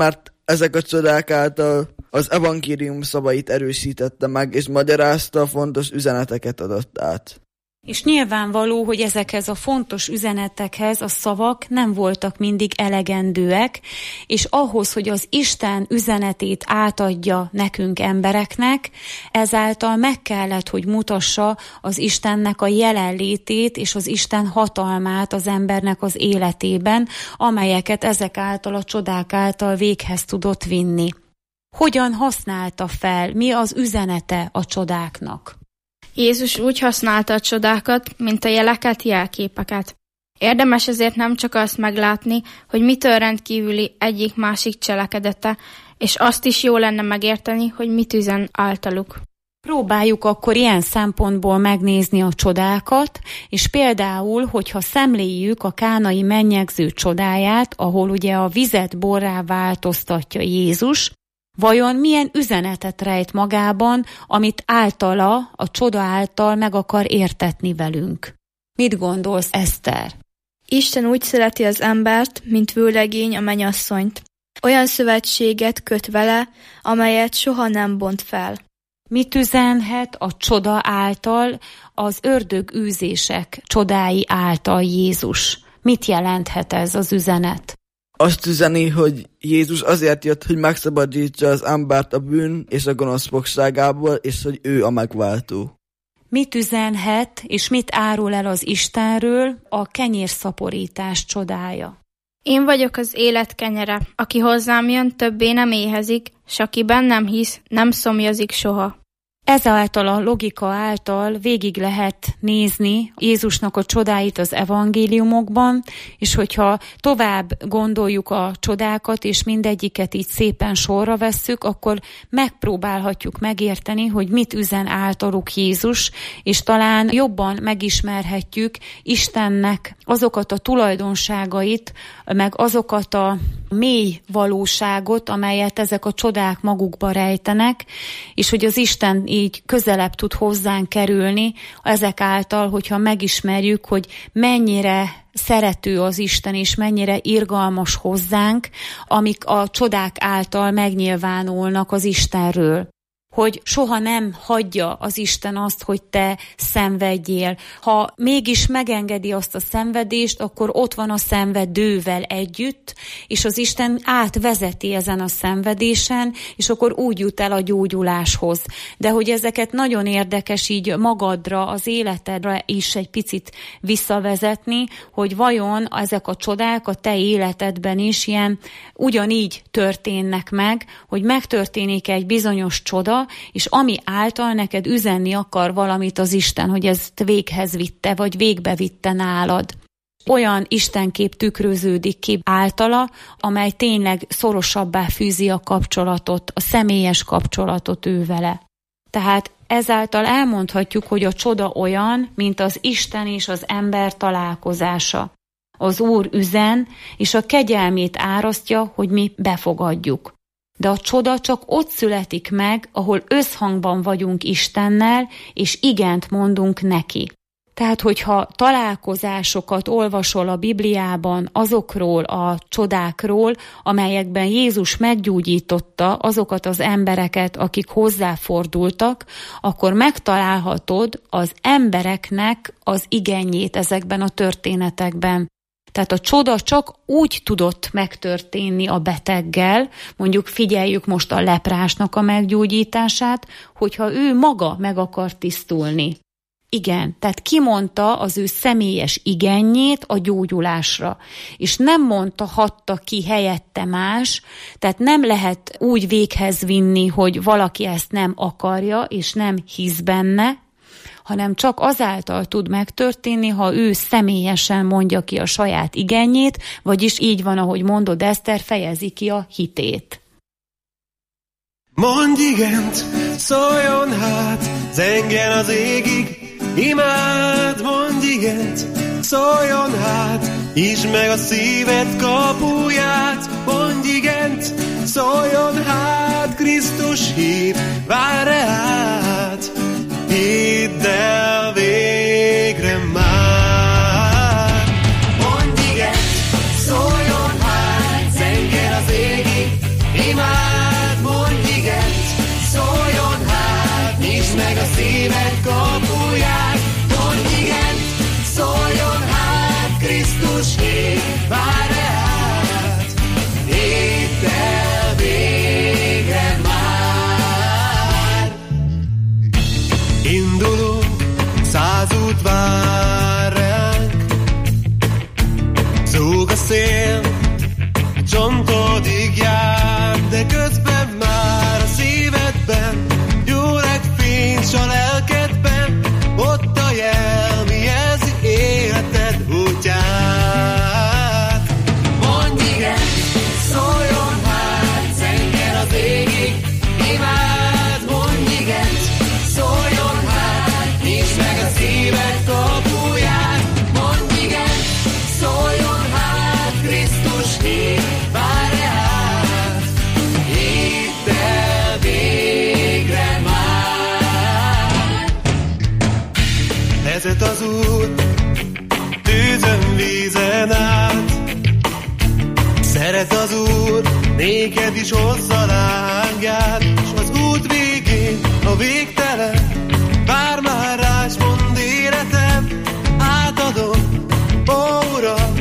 K: ezek a csodák által az evangélium szavait erősítette meg, és magyarázta, fontos üzeneteket adott át.
J: És nyilvánvaló, hogy ezekhez a fontos üzenetekhez a szavak nem voltak mindig elegendőek, és ahhoz, hogy az Isten üzenetét átadja nekünk embereknek, ezáltal meg kellett, hogy mutassa az Istennek a jelenlétét és az Isten hatalmát az embernek az életében, amelyeket ezek által, a csodák által véghez tudott vinni. Hogyan használta fel, mi az üzenete a csodáknak?
L: Jézus úgy használta a csodákat, mint a jeleket, jelképeket. Érdemes ezért nem csak azt meglátni, hogy mitől rendkívüli egyik-másik cselekedete, és azt is jó lenne megérteni, hogy mit üzen általuk.
J: Próbáljuk akkor ilyen szempontból megnézni a csodákat, és például, hogyha szemléljük a kánai mennyegző csodáját, ahol ugye a vizet borrá változtatja Jézus, vajon milyen üzenetet rejt magában, amit általa, a csoda által meg akar értetni velünk? Mit gondolsz, Eszter?
M: Isten úgy szereti az embert, mint vőlegény a mennyasszonyt. Olyan szövetséget köt vele, amelyet soha nem bont fel.
J: Mit üzenhet a csoda által, az ördögűzések csodái által Jézus? Mit jelenthet ez az üzenet?
K: Azt üzeni, hogy Jézus azért jött, hogy megszabadítsa az embert a bűn és a gonosz fogságából, és hogy ő a megváltó.
J: Mit üzenhet, és mit árul el az Istenről a kenyérszaporítás csodája?
L: Én vagyok az élet kenyere, aki hozzám jön, többé nem éhezik, s aki bennem hisz, nem szomjazik soha.
J: Ezáltal a logika által végig lehet nézni Jézusnak a csodáit az evangéliumokban, és hogyha tovább gondoljuk a csodákat, és mindegyiket így szépen sorra vesszük, akkor megpróbálhatjuk megérteni, hogy mit üzen általuk Jézus, és talán jobban megismerhetjük Istennek azokat a tulajdonságait, meg azokat a mély valóságot, amelyet ezek a csodák magukba rejtenek, és hogy az Isten így közelebb tud hozzánk kerülni ezek által, hogyha megismerjük, hogy mennyire szerető az Isten, és mennyire irgalmas hozzánk, amik a csodák által megnyilvánulnak az Istenről. Hogy soha nem hagyja az Isten azt, hogy te szenvedjél. Ha mégis megengedi azt a szenvedést, akkor ott van a szenvedővel együtt, és az Isten átvezeti ezen a szenvedésen, és akkor úgy jut el a gyógyuláshoz. De hogy ezeket nagyon érdekes így magadra, az életedre is egy picit visszavezetni, hogy vajon ezek a csodák a te életedben is ilyen ugyanígy történnek meg, hogy megtörténik egy bizonyos csoda, és ami által neked üzenni akar valamit az Isten, hogy ezt véghez vitte, vagy végbevitte nálad. Olyan istenkép tükröződik ki általa, amely tényleg szorosabbá fűzi a kapcsolatot, a személyes kapcsolatot ő vele. Tehát ezáltal elmondhatjuk, hogy a csoda olyan, mint az Isten és az ember találkozása. Az Úr üzen, és a kegyelmét árasztja, hogy mi befogadjuk. De a csoda csak ott születik meg, ahol összhangban vagyunk Istennel, és igent mondunk neki. Tehát, hogyha találkozásokat olvasol a Bibliában azokról a csodákról, amelyekben Jézus meggyógyította azokat az embereket, akik hozzáfordultak, akkor megtalálhatod az embereknek az igényét ezekben a történetekben. Tehát a csoda csak úgy tudott megtörténni a beteggel, mondjuk figyeljük most a leprásnak a meggyógyítását, hogyha ő maga meg akar tisztulni. Igen, tehát kimondta az ő személyes igényét a gyógyulásra, és nem mondhatta ki helyette más, tehát nem lehet úgy véghez vinni, hogy valaki ezt nem akarja, és nem hisz benne, hanem csak azáltal tud megtörténni, ha ő személyesen mondja ki a saját igényét, vagyis így van, ahogy mondod, Eszter, fejezi ki a hitét.
N: Mondj igent, szóljon hát, zengjen az égig, imád, mondj igent, szóljon hát, nyisd meg a szíved kapuját, mondj igent, szóljon hát, Krisztus hív, vár reát. Hidd el végre már. Mondd igent, szóljon hát, zengjen az égig, imád. beszél, csontodig jár, de közben már a szívedben jó legfény s a lelkedben, ott a jel, mi jelzi életed útját. Mondj igen, szóljon hát, zengjen az égig, imád, mondj igen, szóljon hát, nyisd meg a szíved kapuját. Mondj igen, szóljon hát, Krisztus hív, várj át, hidd el végre már. Vezet az út, tűzön, vízen át, szeret az Úr, néked is hozza lángját, s az út végén a végtelen, vár már rá, s mondd életem, átadom, ó Uram,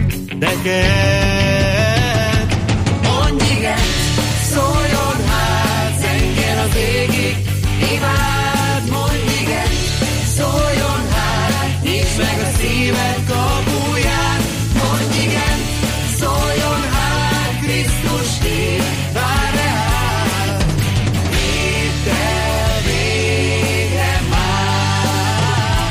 N: neked. Mondj igen, szóljon hát, zengjen az égig, imád, mondj igen, szóljon hát, nyisd meg a szíved kapuját. Mondj igen, szóljon hát, Krisztus hív, várj át, hidd el végre már.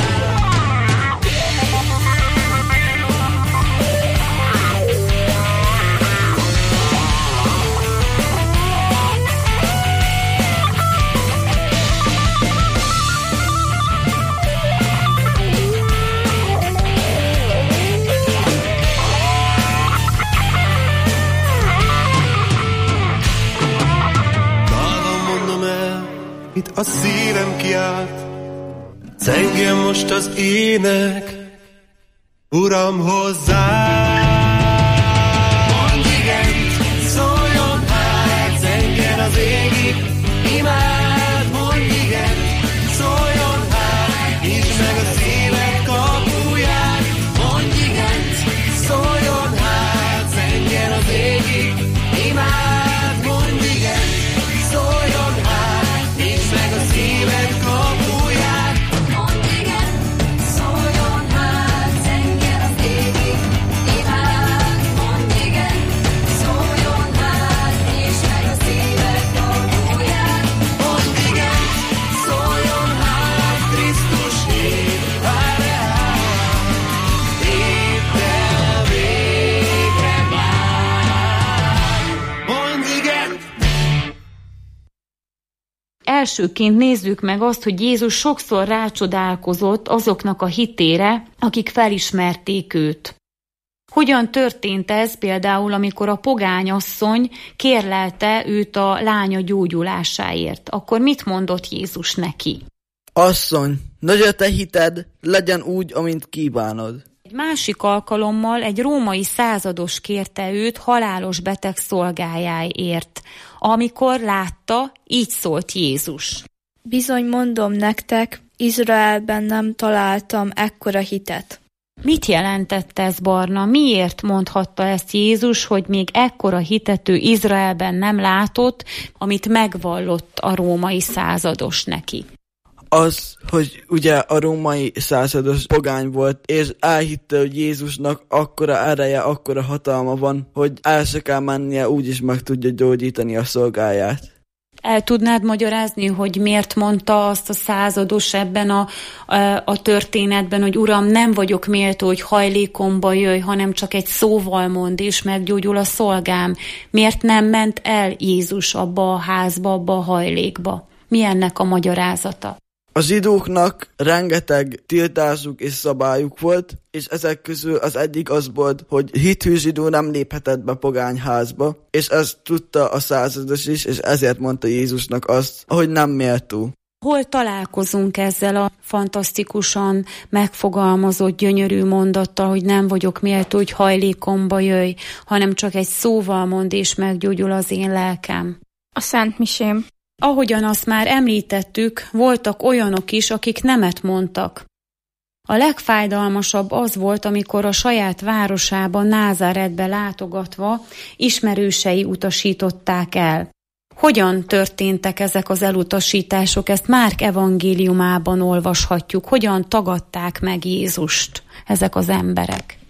N: Itt a szívem kiált, zengjen most az ének, Uram, hozzá. Mondj igen, szóljon hát, zengjen az égig, imád, mondj igen, szóljon hát, nyisd meg a szíved kapuját. Mondj igen, szóljon hát, zengjen az égig, imád, mondj igen, szóljon hát, nyisd meg a szíved kapuját. Mondj igen, szóljon hát, zengjen az égig, imád, mondj igen, szóljon hát, nyisd meg a szíved kapuját. Mondj igen, szóljon hát, Krisztus hív, várj át, hidd el végre már. Mondj igen.
J: Elsőként nézzük meg azt, hogy Jézus sokszor rácsodálkozott azoknak a hitére, akik felismerték őt. Hogyan történt ez például, amikor a pogányasszony kérlelte őt a lánya gyógyulásáért? Akkor mit mondott Jézus neki?
K: Asszony, nagy a te hited, legyen úgy, amint kívánod.
J: Egy másik alkalommal egy római százados kérte őt halálos beteg szolgájáért. Amikor látta, így szólt Jézus.
M: Bizony mondom nektek, Izraelben nem találtam ekkora hitet.
J: Mit jelentett ez, Barna? Miért mondhatta ezt Jézus, hogy még ekkora hitet ő Izraelben nem látott, amit megvallott a római százados neki?
K: Az, hogy ugye a római százados pogány volt, és elhitte, hogy Jézusnak akkora ereje, akkora hatalma van, hogy el se kell mennie, úgyis meg tudja gyógyítani a szolgáját.
J: El tudnád magyarázni, hogy miért mondta azt a százados ebben a történetben, hogy Uram, nem vagyok méltó, hogy hajlékomba jöjj, hanem csak egy szóval mondd, és meggyógyul a szolgám. Miért nem ment el Jézus abba a házba, abba a hajlékba? Mi ennek a magyarázata?
K: A zsidóknak rengeteg tiltásuk és szabályuk volt, és ezek közül az egyik az volt, hogy hithű zsidó nem léphetett be pogányházba, és ezt tudta a százados is, és ezért mondta Jézusnak azt, hogy nem méltó.
J: Hol találkozunk ezzel a fantasztikusan megfogalmazott gyönyörű mondattal, hogy nem vagyok méltó, hogy hajlékomba jöjj, hanem csak egy szóval mondd, és meggyógyul az én lelkem?
L: A Szent Misém.
J: Ahogyan azt már említettük, voltak olyanok is, akik nemet mondtak. A legfájdalmasabb az volt, amikor a saját városába, Názáretbe látogatva ismerősei utasították el. Hogyan történtek ezek az elutasítások? Ezt Márk evangéliumában olvashatjuk. Hogyan tagadták meg Jézust ezek az emberek?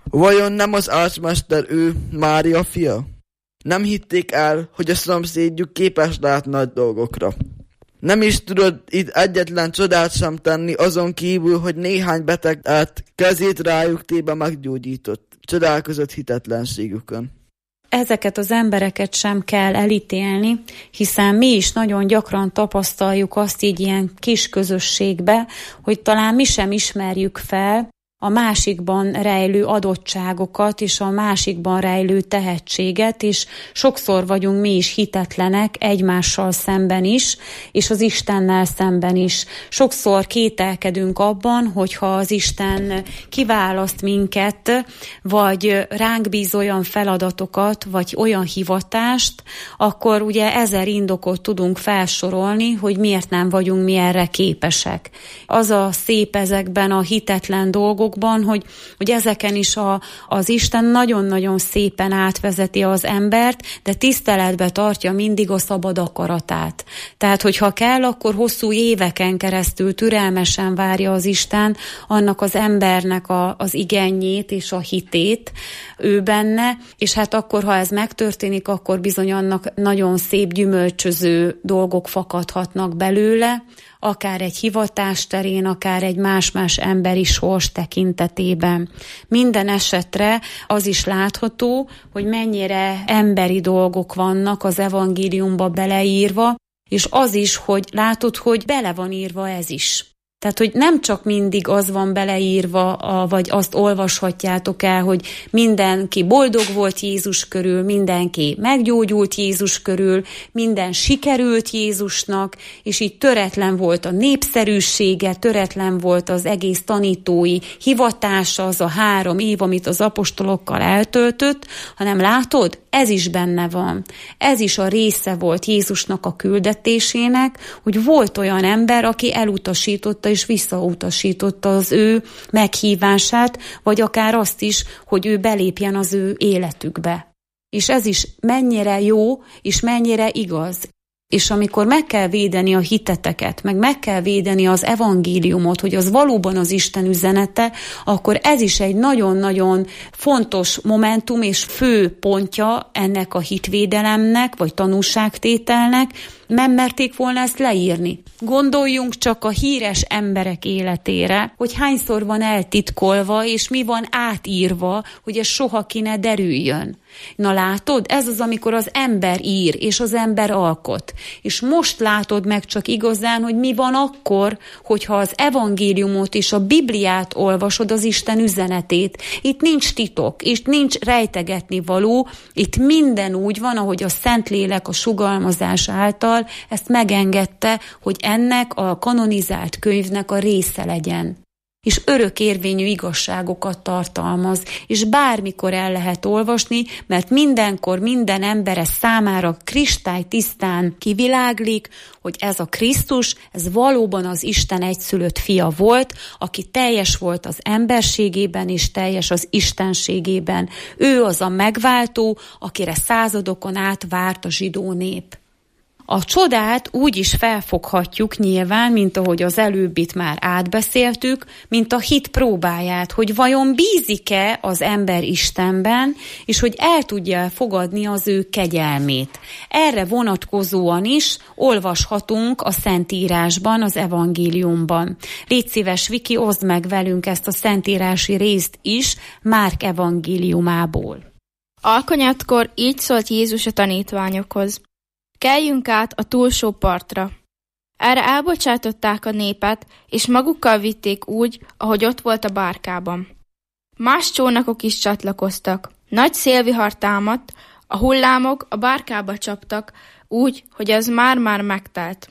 K: Vajon nem az ácsmester ő, Mária fia? Nem hitték el, hogy a szomszédjuk képes lehet nagy dolgokra. Nem is tudod itt egyetlen csodát sem tenni, azon kívül, hogy néhány beteget kezét rájuk téve meggyógyított. Csodálkozott hitetlenségükön.
J: Ezeket az embereket sem kell elítélni, hiszen mi is nagyon gyakran tapasztaljuk azt így ilyen kis közösségbe, hogy talán mi sem ismerjük fel a másikban rejlő adottságokat és a másikban rejlő tehetséget, és sokszor vagyunk mi is hitetlenek egymással szemben is, és az Istennel szemben is. Sokszor kételkedünk abban, hogyha az Isten kiválaszt minket, vagy ránk bíz olyan feladatokat, vagy olyan hivatást, akkor ugye 1000 indokot tudunk felsorolni, hogy miért nem vagyunk mi erre képesek. Az a szép ezekben a hitetlen dolgokban, hogy ezeken is az Isten nagyon-nagyon szépen átvezeti az embert, de tiszteletbe tartja mindig a szabad akaratát. Tehát, hogyha kell, akkor hosszú éveken keresztül türelmesen várja az Isten annak az embernek az igényét és a hitét ő benne, és hát akkor, ha ez megtörténik, akkor bizony annak nagyon szép gyümölcsöző dolgok fakadhatnak belőle, akár egy hivatás terén, akár egy más-más emberi sors tekintetében. Minden esetre az is látható, hogy mennyire emberi dolgok vannak az evangéliumba beleírva, és az is, hogy látod, hogy bele van írva ez is. Tehát, hogy nem csak mindig az van beleírva, vagy azt olvashatjátok el, hogy mindenki boldog volt Jézus körül, mindenki meggyógyult Jézus körül, minden sikerült Jézusnak, és így töretlen volt a népszerűsége, töretlen volt az egész tanítói hivatása, az a 3 év, amit az apostolokkal eltöltött, hanem látod, ez is benne van. Ez is a része volt Jézusnak a küldetésének, hogy volt olyan ember, aki elutasította és visszautasította az ő meghívását, vagy akár azt is, hogy ő belépjen az ő életükbe. És ez is mennyire jó, és mennyire igaz. És amikor meg kell védeni a hiteteket, meg kell védeni az evangéliumot, hogy az valóban az Isten üzenete, akkor ez is egy nagyon-nagyon fontos momentum és fő pontja ennek a hitvédelemnek, vagy tanúságtételnek, nem merték volna ezt leírni. Gondoljunk csak a híres emberek életére, hogy hányszor van eltitkolva, és mi van átírva, hogy ez soha ki ne derüljön. Na látod, ez az, amikor az ember ír, és az ember alkot. És most látod meg csak igazán, hogy mi van akkor, hogyha az evangéliumot és a Bibliát olvasod, az Isten üzenetét. Itt nincs titok, itt nincs rejtegetni való, itt minden úgy van, ahogy a Szentlélek a sugalmazás által ezt megengedte, hogy ennek a kanonizált könyvnek a része legyen. És örökérvényű igazságokat tartalmaz, és bármikor el lehet olvasni, mert mindenkor minden embere számára kristálytisztán kiviláglik, hogy ez a Krisztus, ez valóban az Isten egyszülött fia volt, aki teljes volt az emberségében és teljes az istenségében. Ő az a megváltó, akire századokon át várt a zsidó nép. A csodát úgy is felfoghatjuk nyilván, mint ahogy az előbbit már átbeszéltük, mint a hit próbáját, hogy vajon bízik-e az ember Istenben, és hogy el tudja fogadni az ő kegyelmét. Erre vonatkozóan is olvashatunk a Szentírásban, az evangéliumban. Légy szíves, Viki, oszd meg velünk ezt a szentírási részt is Márk evangéliumából.
L: Alkonyatkor így szólt Jézus a tanítványokhoz. Keljünk át a túlsó partra. Erre elbocsátották a népet, és magukkal vitték úgy, ahogy ott volt a bárkában. Más csónakok is csatlakoztak. Nagy szélvihar támadt, a hullámok a bárkába csaptak, úgy, hogy az már-már megtelt.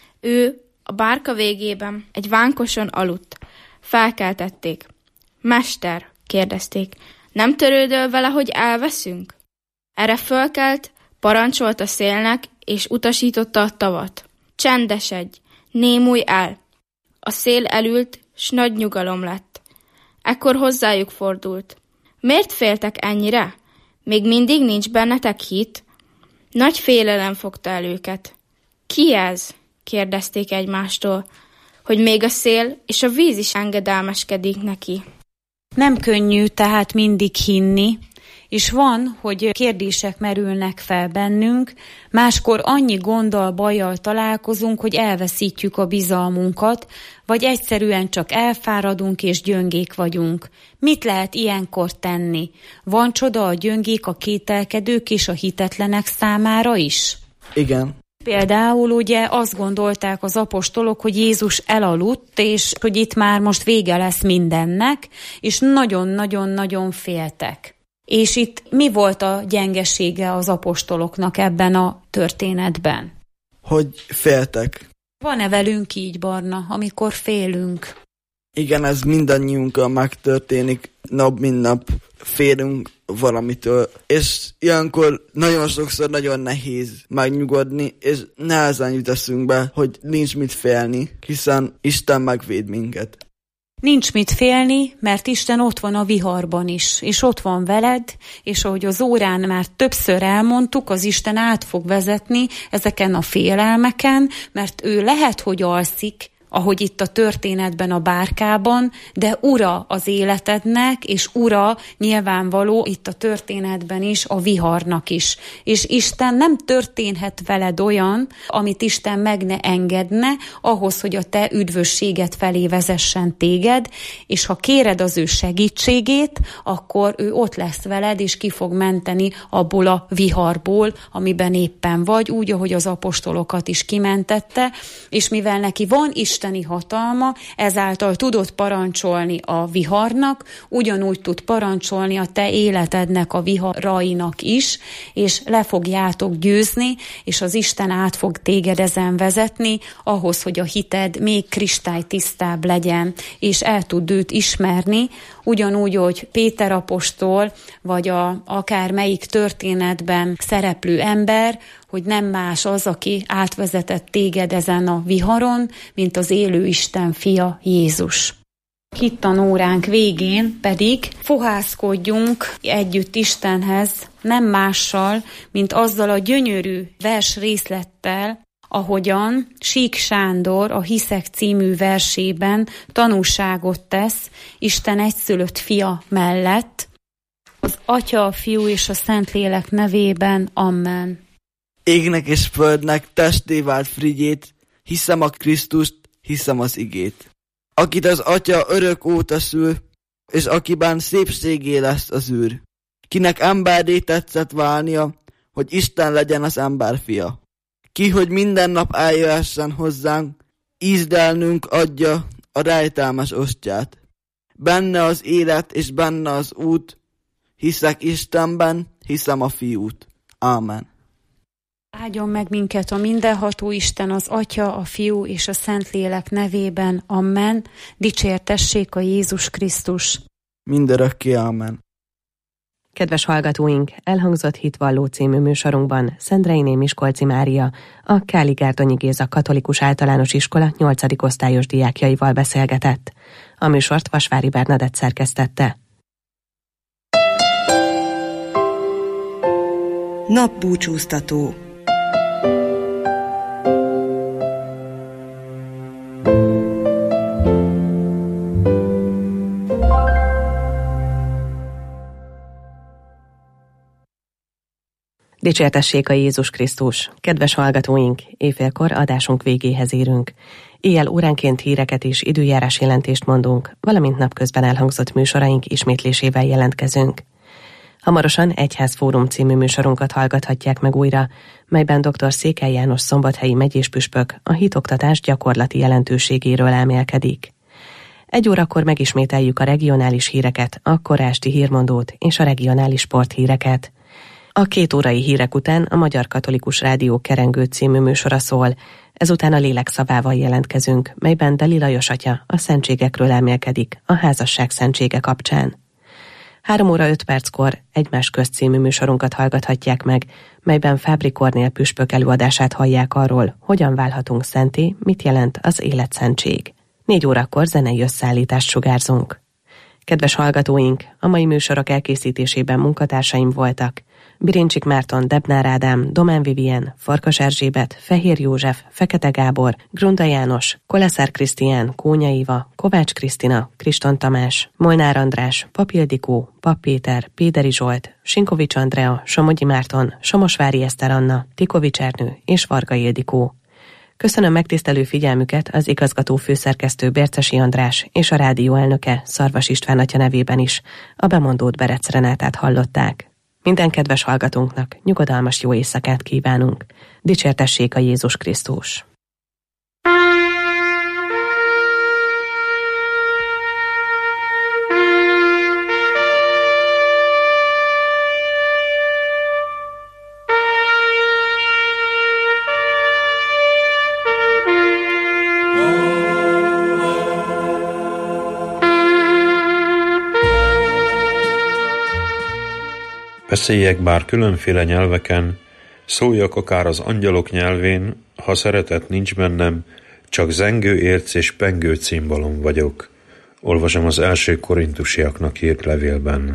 L: Ő a bárka végében egy vánkoson aludt. Felkeltették. Mester, kérdezték, nem törődöl vele, hogy elveszünk? Erre fölkelt, parancsolt a szélnek, és utasította a tavat. Csendesedj, némulj el. A szél elült, s nagy nyugalom lett. Ekkor hozzájuk fordult. Miért féltek ennyire? Még mindig nincs bennetek hit? Nagy félelem fogta el őket. Ki ez? kérdezték egymástól, hogy még a szél és a víz is engedelmeskedik neki.
J: Nem könnyű tehát mindig hinni, és van, hogy kérdések merülnek fel bennünk, máskor annyi gonddal, bajjal találkozunk, hogy elveszítjük a bizalmunkat, vagy egyszerűen csak elfáradunk és gyöngék vagyunk. Mit lehet ilyenkor tenni? Van csoda a gyöngék, a kételkedők és a hitetlenek számára is?
K: Igen.
J: Például ugye azt gondolták az apostolok, hogy Jézus elaludt, és hogy itt már most vége lesz mindennek, és nagyon-nagyon-nagyon féltek. És itt mi volt a gyengesége az apostoloknak ebben a történetben?
K: Hogy féltek.
J: Van-e velünk így, Barna, amikor félünk?
K: Igen, ez mindannyiunkkal megtörténik, nap mint nap félünk valamitől, és ilyenkor nagyon sokszor nagyon nehéz megnyugodni, és nehezen jut eszünkbe, hogy nincs mit félni, hiszen Isten megvéd minket.
J: Nincs mit félni, mert Isten ott van a viharban is, és ott van veled, és ahogy az órán már többször elmondtuk, az Isten át fog vezetni ezeken a félelmeken, mert ő lehet, hogy alszik, ahogy itt a történetben a bárkában, de ura az életednek, és ura nyilvánvaló itt a történetben is a viharnak is. És Isten nem történhet veled olyan, amit Isten meg ne engedne, ahhoz, hogy a te üdvösséget felé vezessen téged, és ha kéred az ő segítségét, akkor ő ott lesz veled, és ki fog menteni abból a viharból, amiben éppen vagy, úgy, ahogy az apostolokat is kimentette, és mivel neki van isteni hatalma, ezáltal tudod parancsolni a viharnak, ugyanúgy tud parancsolni a te életednek a viharainak is, és le fogjátok győzni, és az Isten át fog téged ezen vezetni, ahhoz, hogy a hited még kristálytisztább legyen, és el tud őt ismerni, ugyanúgy, hogy Péter apostol, vagy akár melyik történetben szereplő ember, hogy nem más az, aki átvezetett téged ezen a viharon, mint az élő Isten fia Jézus. Hittanóránk végén pedig fohászkodjunk együtt Istenhez, nem mással, mint azzal a gyönyörű vers részlettel, ahogyan Sík Sándor a Hiszek című versében tanúságot tesz Isten egyszülött fia mellett, az Atya, a Fiú és a Szentlélek nevében. Amen.
K: Égnek és földnek testé vált Frigyét, hiszem a Krisztust, hiszem az igét. Akit az Atya örök óta szül, és akiben szépségé lesz az űr. Kinek emberré tetszett válnia, hogy Isten legyen az ember fia. Ki, hogy minden nap eljöhessen hozzánk, ízdelnünk adja a rejtelmes ostját. Benne az élet és benne az út, hiszek Istenben, hiszem a Fiút. Ámen.
J: Áldjon meg minket a mindenható Isten, az Atya, a Fiú és a Szentlélek nevében. Amen. Dicsértessék a Jézus Krisztus.
K: Mindörökké. Amen.
D: Kedves hallgatóink, elhangzott Hitvalló című műsorunkban Szendreiné Miskolci Mária, a Káli Gárdonyi Géza Katolikus Általános Iskola 8. osztályos diákjaival beszélgetett. A műsort Vasvári Bernadett szerkesztette.
O: Napbúcsúztató.
D: Dicsértessék a Jézus Krisztus! Kedves hallgatóink, éjfélkor adásunk végéhez érünk. Éjjel óránként híreket és időjárás jelentést mondunk, valamint napközben elhangzott műsoraink ismétlésével jelentkezünk. Hamarosan Egyházfórum című műsorunkat hallgathatják meg újra, melyben dr. Székely János szombathelyi megyéspüspök a hitoktatás gyakorlati jelentőségéről elmélkedik. 1 órakor megismételjük a regionális híreket, a kora esti hírmondót és a regionális sporthíreket. A 2 órai hírek után a Magyar Katolikus Rádió Kerengő című műsora szól, ezután a lélek szavával jelentkezünk, melyben Deli Lajos atya a szentségekről elmélkedik a házasság szentsége kapcsán. 3 óra 5 perckor Egymás közt című műsorunkat hallgathatják meg, melyben Fábri Kornél püspök előadását hallják arról, hogyan válhatunk szenté, mit jelent az életszentség. 4 órakor zenei összeállítást sugárzunk. Kedves hallgatóink, a mai műsorok elkészítésében munkatársaim voltak: Birincsik Márton, Debnár Ádám, Domán Vivien, Farkas Erzsébet, Fehér József, Fekete Gábor, Grunda János, Koleszár Krisztián, Kónya Iva, Kovács Krisztina, Kriston Tamás, Molnár András, Pap Ildikó, Pap Péter, Péderi Zsolt, Sinkovics Andrea, Somogyi Márton, Somosvári Eszter Anna, Tikovics Ernő és Varga Ildikó. Köszönöm megtisztelő figyelmüket az igazgató főszerkesztő Bércesi András és a rádió elnöke Szarvas István atya nevében is. A bemondót Berec Renátát hallották. Minden kedves hallgatónknak nyugodalmas jó éjszakát kívánunk. Dicsértessék a Jézus Krisztus!
P: Beszéljek bár különféle nyelveken, szóljak akár az angyalok nyelvén, ha szeretet nincs bennem, csak zengő érc és pengő cimbalom vagyok. Olvasom az első korintusiaknak írt levélben.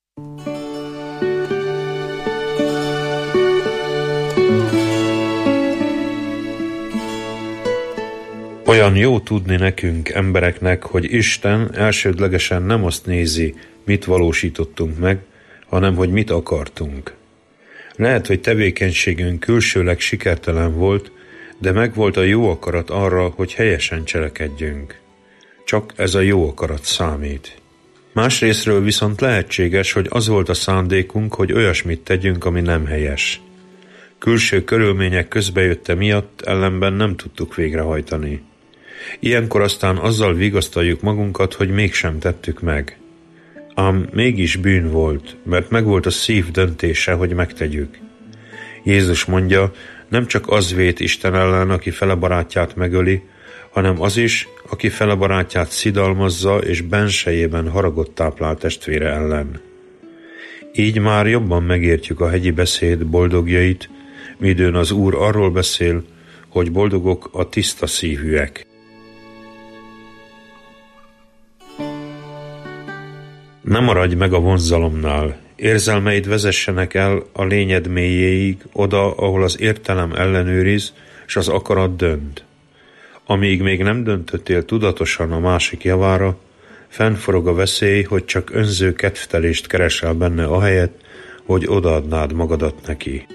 P: Olyan jó tudni nekünk, embereknek, hogy Isten elsődlegesen nem azt nézi, mit valósítottunk meg, hanem hogy mit akartunk. Lehet, hogy tevékenységünk külsőleg sikertelen volt, de megvolt a jó akarat arra, hogy helyesen cselekedjünk. Csak ez a jó akarat számít. Másrészről viszont lehetséges, hogy az volt a szándékunk, hogy olyasmit tegyünk, ami nem helyes. Külső körülmények közbejötte miatt ellenben nem tudtuk végrehajtani. Ilyenkor aztán azzal vigasztaljuk magunkat, hogy mégsem tettük meg. Ám mégis bűn volt, mert megvolt a szív döntése, hogy megtegyük. Jézus mondja, nem csak az vét Isten ellen, aki fele barátját megöli, hanem az is, aki fele barátját szidalmazza és bensejében haragot táplál testvére ellen. Így már jobban megértjük a hegyi beszéd boldogjait, midőn az Úr arról beszél, hogy boldogok a tiszta szívűek. Ne maradj meg a vonzalomnál, érzelmeid vezessenek el a lényed mélyéig, oda, ahol az értelem ellenőriz, és az akarat dönt. Amíg még nem döntöttél tudatosan a másik javára, fennforog a veszély, hogy csak önző kedvtelést keresel benne ahelyett, hogy odaadnád magadat neki.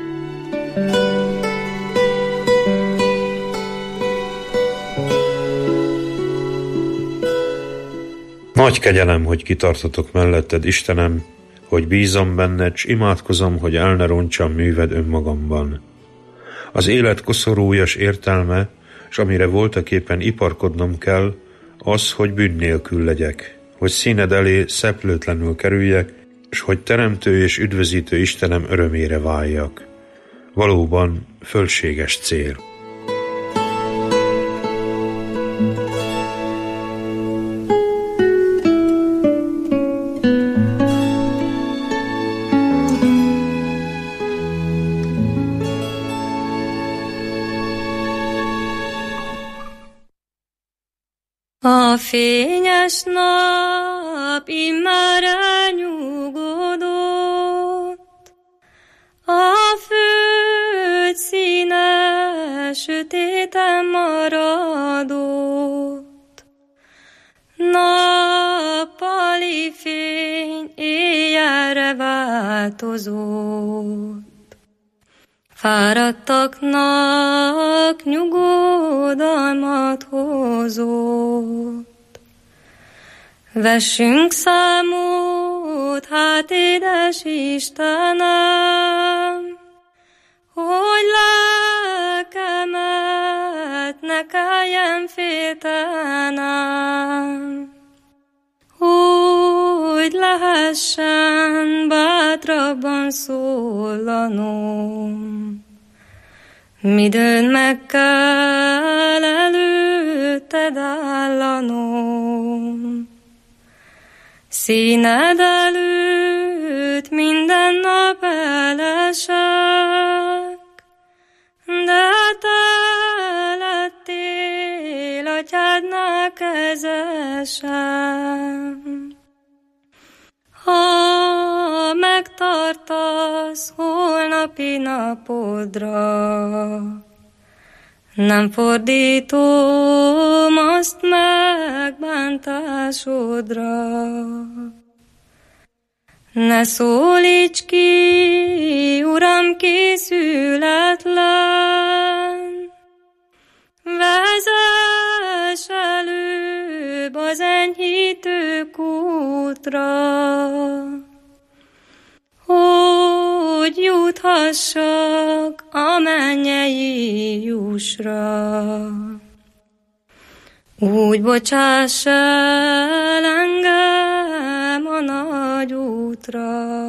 P: Nagy kegyelem, hogy kitartatok melletted, Istenem, hogy bízom benned, s imádkozom, hogy el ne rontsam műved önmagamban. Az élet koszorújas értelme, s amire voltaképpen iparkodnom kell, az, hogy bűn nélkül legyek, hogy színed elé szeplőtlenül kerüljek, s hogy teremtő és üdvözítő Istenem örömére váljak. Valóban fölséges cél.
Q: A fényes nap immár elnyugodott, a föld színe sötéten maradott. Nappali fény éjjelre változott, fáradtaknak nyugodalmat hozott. Vessünk számot, hát édes Istenem, hogy lelkemet ne kelljen féltenem, hogy lehessen bátrabban szólanom. Midőn meg kell előtted állanom, színed előtt minden nap elesek, de te lettél atyádnál kezesem. tartasz holnapi napodra. Nem fordítom azt megbántásodra. Ne szólíts ki, Uram, készületlen, vezess előbb az enyhítő kútra, hogy juthassak a mennyei jussra. Úgy bocsáss el